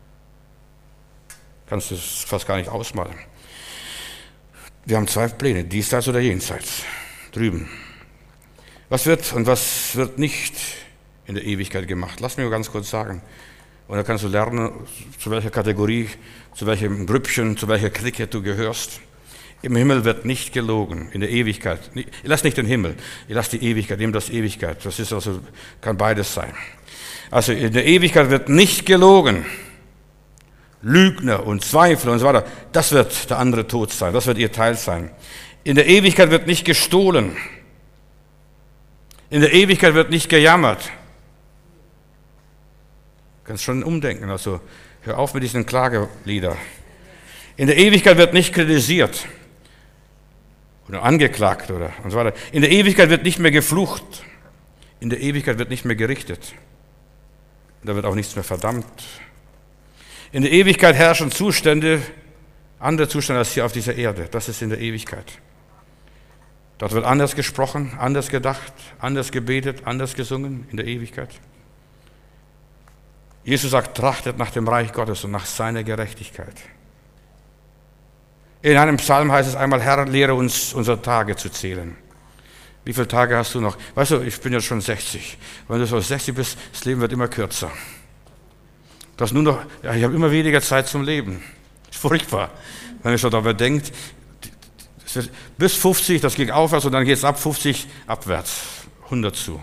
S1: Kannst du es fast gar nicht ausmalen. Wir haben zwei Pläne, diesseits oder jenseits, drüben. Was wird und was wird nicht in der Ewigkeit gemacht? Lass mich mal ganz kurz sagen. Und dann kannst du lernen, zu welcher Kategorie, zu welchem Grüppchen, zu welcher Clique du gehörst. Im Himmel wird nicht gelogen, in der Ewigkeit. Ich lass nicht den Himmel, ich lass die Ewigkeit, nimm das Ewigkeit. Das ist also, kann beides sein. Also in der Ewigkeit wird nicht gelogen. Lügner und Zweifler und so weiter, das wird der andere Tod sein, das wird ihr Teil sein. In der Ewigkeit wird nicht gestohlen. In der Ewigkeit wird nicht gejammert. Du kannst schon umdenken, also hör auf mit diesen Klageliedern. In der Ewigkeit wird nicht kritisiert oder angeklagt oder und so weiter. In der Ewigkeit wird nicht mehr geflucht. In der Ewigkeit wird nicht mehr gerichtet. Da wird auch nichts mehr verdammt. In der Ewigkeit herrschen Zustände, andere Zustände als hier auf dieser Erde. Das ist in der Ewigkeit. Dort wird anders gesprochen, anders gedacht, anders gebetet, anders gesungen in der Ewigkeit. Jesus sagt, trachtet nach dem Reich Gottes und nach seiner Gerechtigkeit. In einem Psalm heißt es einmal, Herr, lehre uns, unsere Tage zu zählen. Wie viele Tage hast du noch? Weißt du, ich bin jetzt schon sechzig. Wenn du so sechzig bist, das Leben wird immer kürzer. Du hast nur noch, ja, ich habe immer weniger Zeit zum Leben. Das ist furchtbar, wenn man schon darüber denkt. Bis fünfzig, das ging aufwärts und dann geht es ab fünfzig abwärts, hundert zu.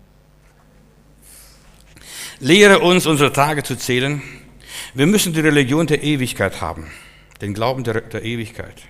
S1: Lehre uns, unsere Tage zu zählen. Wir müssen die Religion der Ewigkeit haben, den Glauben der, der Ewigkeit.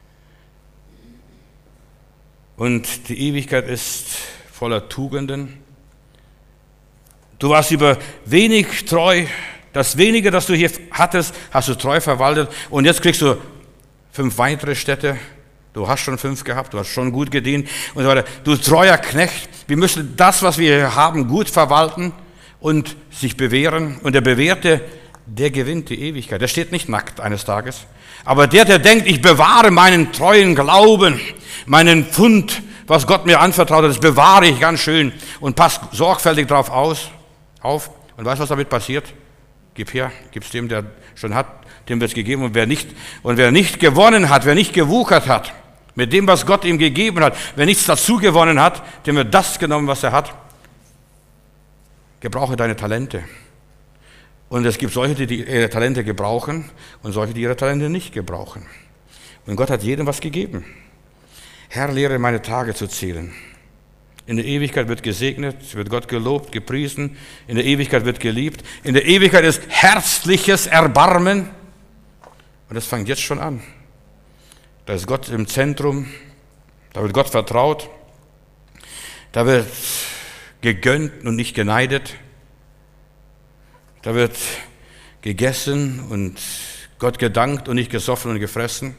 S1: Und die Ewigkeit ist voller Tugenden. Du warst über wenig treu. Das Wenige, das du hier hattest, hast du treu verwaltet und jetzt kriegst du fünf weitere Städte. Du hast schon fünf gehabt, du hast schon gut gedient und so weiter. Du treuer Knecht, wir müssen das, was wir hier haben, gut verwalten und sich bewähren. Und der Bewährte, der gewinnt die Ewigkeit. Der steht nicht nackt eines Tages. Aber der, der denkt, ich bewahre meinen treuen Glauben, meinen Pfund, was Gott mir anvertraut hat, das bewahre ich ganz schön und passe sorgfältig drauf aus, auf. Und weißt du, was damit passiert? Gib her, gib's dem, der schon hat, dem wird es gegeben. Und wer nicht, und wer nicht gewonnen hat, wer nicht gewuchert hat, mit dem, was Gott ihm gegeben hat, wer nichts dazu gewonnen hat, dem wird das genommen, was er hat. Gebrauche deine Talente. Und es gibt solche, die ihre Talente gebrauchen und solche, die ihre Talente nicht gebrauchen. Und Gott hat jedem was gegeben. Herr, lehre meine Tage zu zählen. In der Ewigkeit wird gesegnet, wird Gott gelobt, gepriesen. In der Ewigkeit wird geliebt. In der Ewigkeit ist herzliches Erbarmen. Und das fängt jetzt schon an. Da ist Gott im Zentrum. Da wird Gott vertraut. Da wird gegönnt und nicht geneidet. Da wird gegessen und Gott gedankt und nicht gesoffen und gefressen.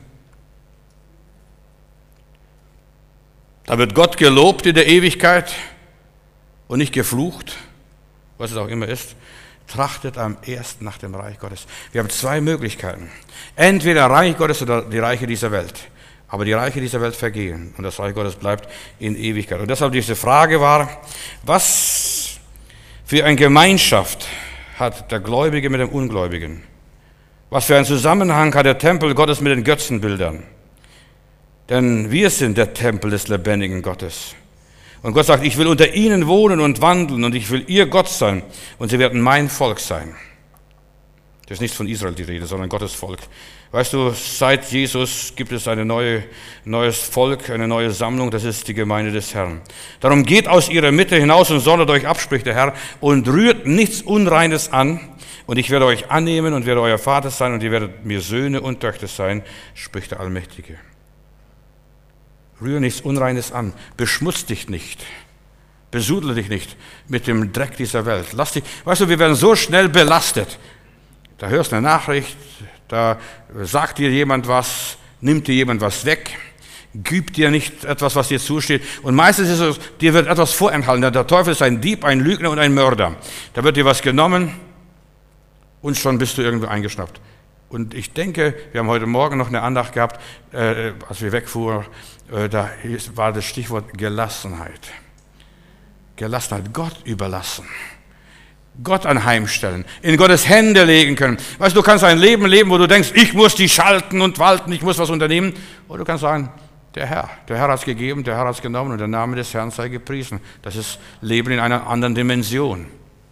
S1: Da wird Gott gelobt in der Ewigkeit und nicht geflucht, was es auch immer ist. Trachtet am ersten nach dem Reich Gottes. Wir haben zwei Möglichkeiten. Entweder Reich Gottes oder die Reiche dieser Welt. Aber die Reiche dieser Welt vergehen und das Reich Gottes bleibt in Ewigkeit. Und deshalb diese Frage war, was für eine Gemeinschaft hat der Gläubige mit dem Ungläubigen? Was für einen Zusammenhang hat der Tempel Gottes mit den Götzenbildern? Denn wir sind der Tempel des lebendigen Gottes. Und Gott sagt, ich will unter ihnen wohnen und wandeln und ich will ihr Gott sein und sie werden mein Volk sein. Das ist nicht von Israel die Rede, sondern Gottes Volk. Weißt du, seit Jesus gibt es ein neue, neues Volk, eine neue Sammlung, das ist die Gemeinde des Herrn. Darum geht aus ihrer Mitte hinaus und sondert euch ab, spricht der Herr, und rührt nichts Unreines an, und ich werde euch annehmen und werde euer Vater sein, und ihr werdet mir Söhne und Töchter sein, spricht der Allmächtige. Rühre nichts Unreines an, beschmutz dich nicht, besudle dich nicht mit dem Dreck dieser Welt. Lass dich, weißt du, wir werden so schnell belastet. Da hörst du eine Nachricht, da sagt dir jemand was, nimmt dir jemand was weg, gibt dir nicht etwas, was dir zusteht. Und meistens ist es, dir wird etwas vorenthalten. Der Teufel ist ein Dieb, ein Lügner und ein Mörder. Da wird dir was genommen und schon bist du irgendwie eingeschnappt. Und ich denke, wir haben heute Morgen noch eine Andacht gehabt, äh, als wir wegfuhren, äh, da war das Stichwort Gelassenheit. Gelassenheit, Gott überlassen. Gott anheimstellen, in Gottes Hände legen können. Weißt du, du kannst ein Leben leben, wo du denkst, ich muss die schalten und walten, ich muss was unternehmen. Oder du kannst sagen, der Herr, der Herr hat es gegeben, der Herr hat es genommen und der Name des Herrn sei gepriesen. Das ist Leben in einer anderen Dimension.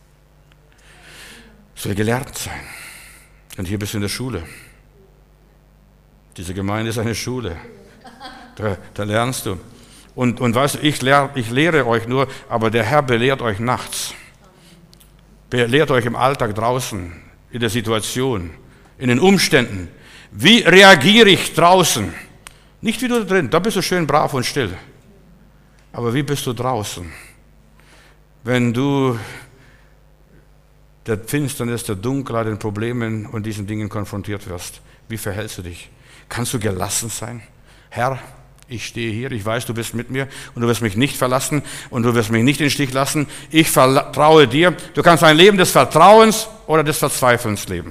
S1: Es soll gelernt sein. Und hier bist du in der Schule. Diese Gemeinde ist eine Schule. Da, da lernst du. Und, und weißt du, ich, lehr, ich lehre euch nur, aber der Herr belehrt euch nachts. Belehrt euch im Alltag draußen, in der Situation, in den Umständen. Wie reagiere ich draußen? Nicht wie du da drin, da bist du schön brav und still. Aber wie bist du draußen? Wenn du der Finsternis, der Dunkelheit, den Problemen und diesen Dingen konfrontiert wirst, wie verhältst du dich? Kannst du gelassen sein? Herr, ich stehe hier, ich weiß, du bist mit mir und du wirst mich nicht verlassen und du wirst mich nicht in den Stich lassen. Ich vertraue dir. Du kannst ein Leben des Vertrauens oder des Verzweifelns leben.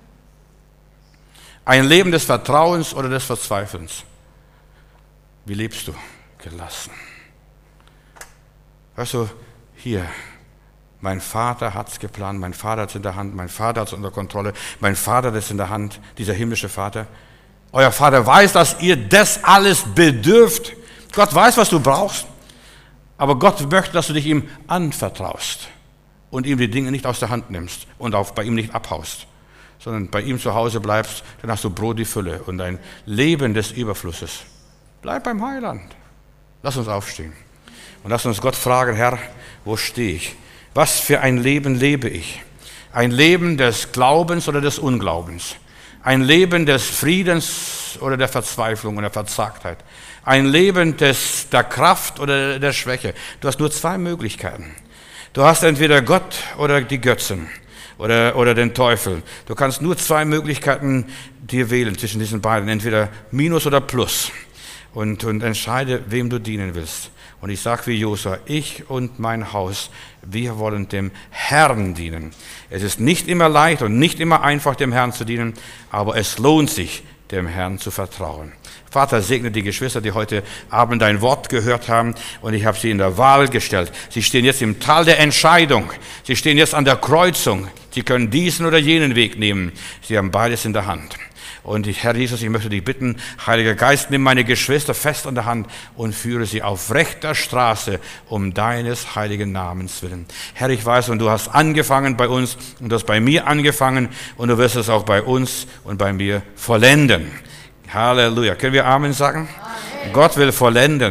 S1: Ein Leben des Vertrauens oder des Verzweifelns. Wie lebst du? Gelassen. Weißt du, hier, mein Vater hat es geplant, mein Vater hat es in der Hand, mein Vater hat es unter Kontrolle, mein Vater hat es in der Hand, dieser himmlische Vater. Euer Vater weiß, dass ihr das alles bedürft. Gott weiß, was du brauchst. Aber Gott möchte, dass du dich ihm anvertraust und ihm die Dinge nicht aus der Hand nimmst und auch bei ihm nicht abhaust, sondern bei ihm zu Hause bleibst, dann hast du Brot die Fülle und ein Leben des Überflusses. Bleib beim Heiland. Lass uns aufstehen und lass uns Gott fragen, Herr, wo stehe ich? Was für ein Leben lebe ich? Ein Leben des Glaubens oder des Unglaubens? Ein Leben des Friedens oder der Verzweiflung oder der Verzagtheit. Ein Leben des, der Kraft oder der Schwäche. Du hast nur zwei Möglichkeiten. Du hast entweder Gott oder die Götzen oder, oder den Teufel. Du kannst nur zwei Möglichkeiten dir wählen zwischen diesen beiden. Entweder Minus oder Plus. Und, und entscheide, wem du dienen willst. Und ich sage wie Josua, ich und mein Haus, wir wollen dem Herrn dienen. Es ist nicht immer leicht und nicht immer einfach, dem Herrn zu dienen, aber es lohnt sich, dem Herrn zu vertrauen. Vater, segne die Geschwister, die heute Abend dein Wort gehört haben und ich habe sie in der Wahl gestellt. Sie stehen jetzt im Tal der Entscheidung. Sie stehen jetzt an der Kreuzung. Sie können diesen oder jenen Weg nehmen. Sie haben beides in der Hand. Und ich, Herr Jesus, ich möchte dich bitten, Heiliger Geist, nimm meine Geschwister fest an der Hand und führe sie auf rechter Straße um deines heiligen Namens willen. Herr, ich weiß, und du hast angefangen bei uns und du hast bei mir angefangen und du wirst es auch bei uns und bei mir vollenden. Halleluja. Können wir Amen sagen? Amen. Gott will vollenden.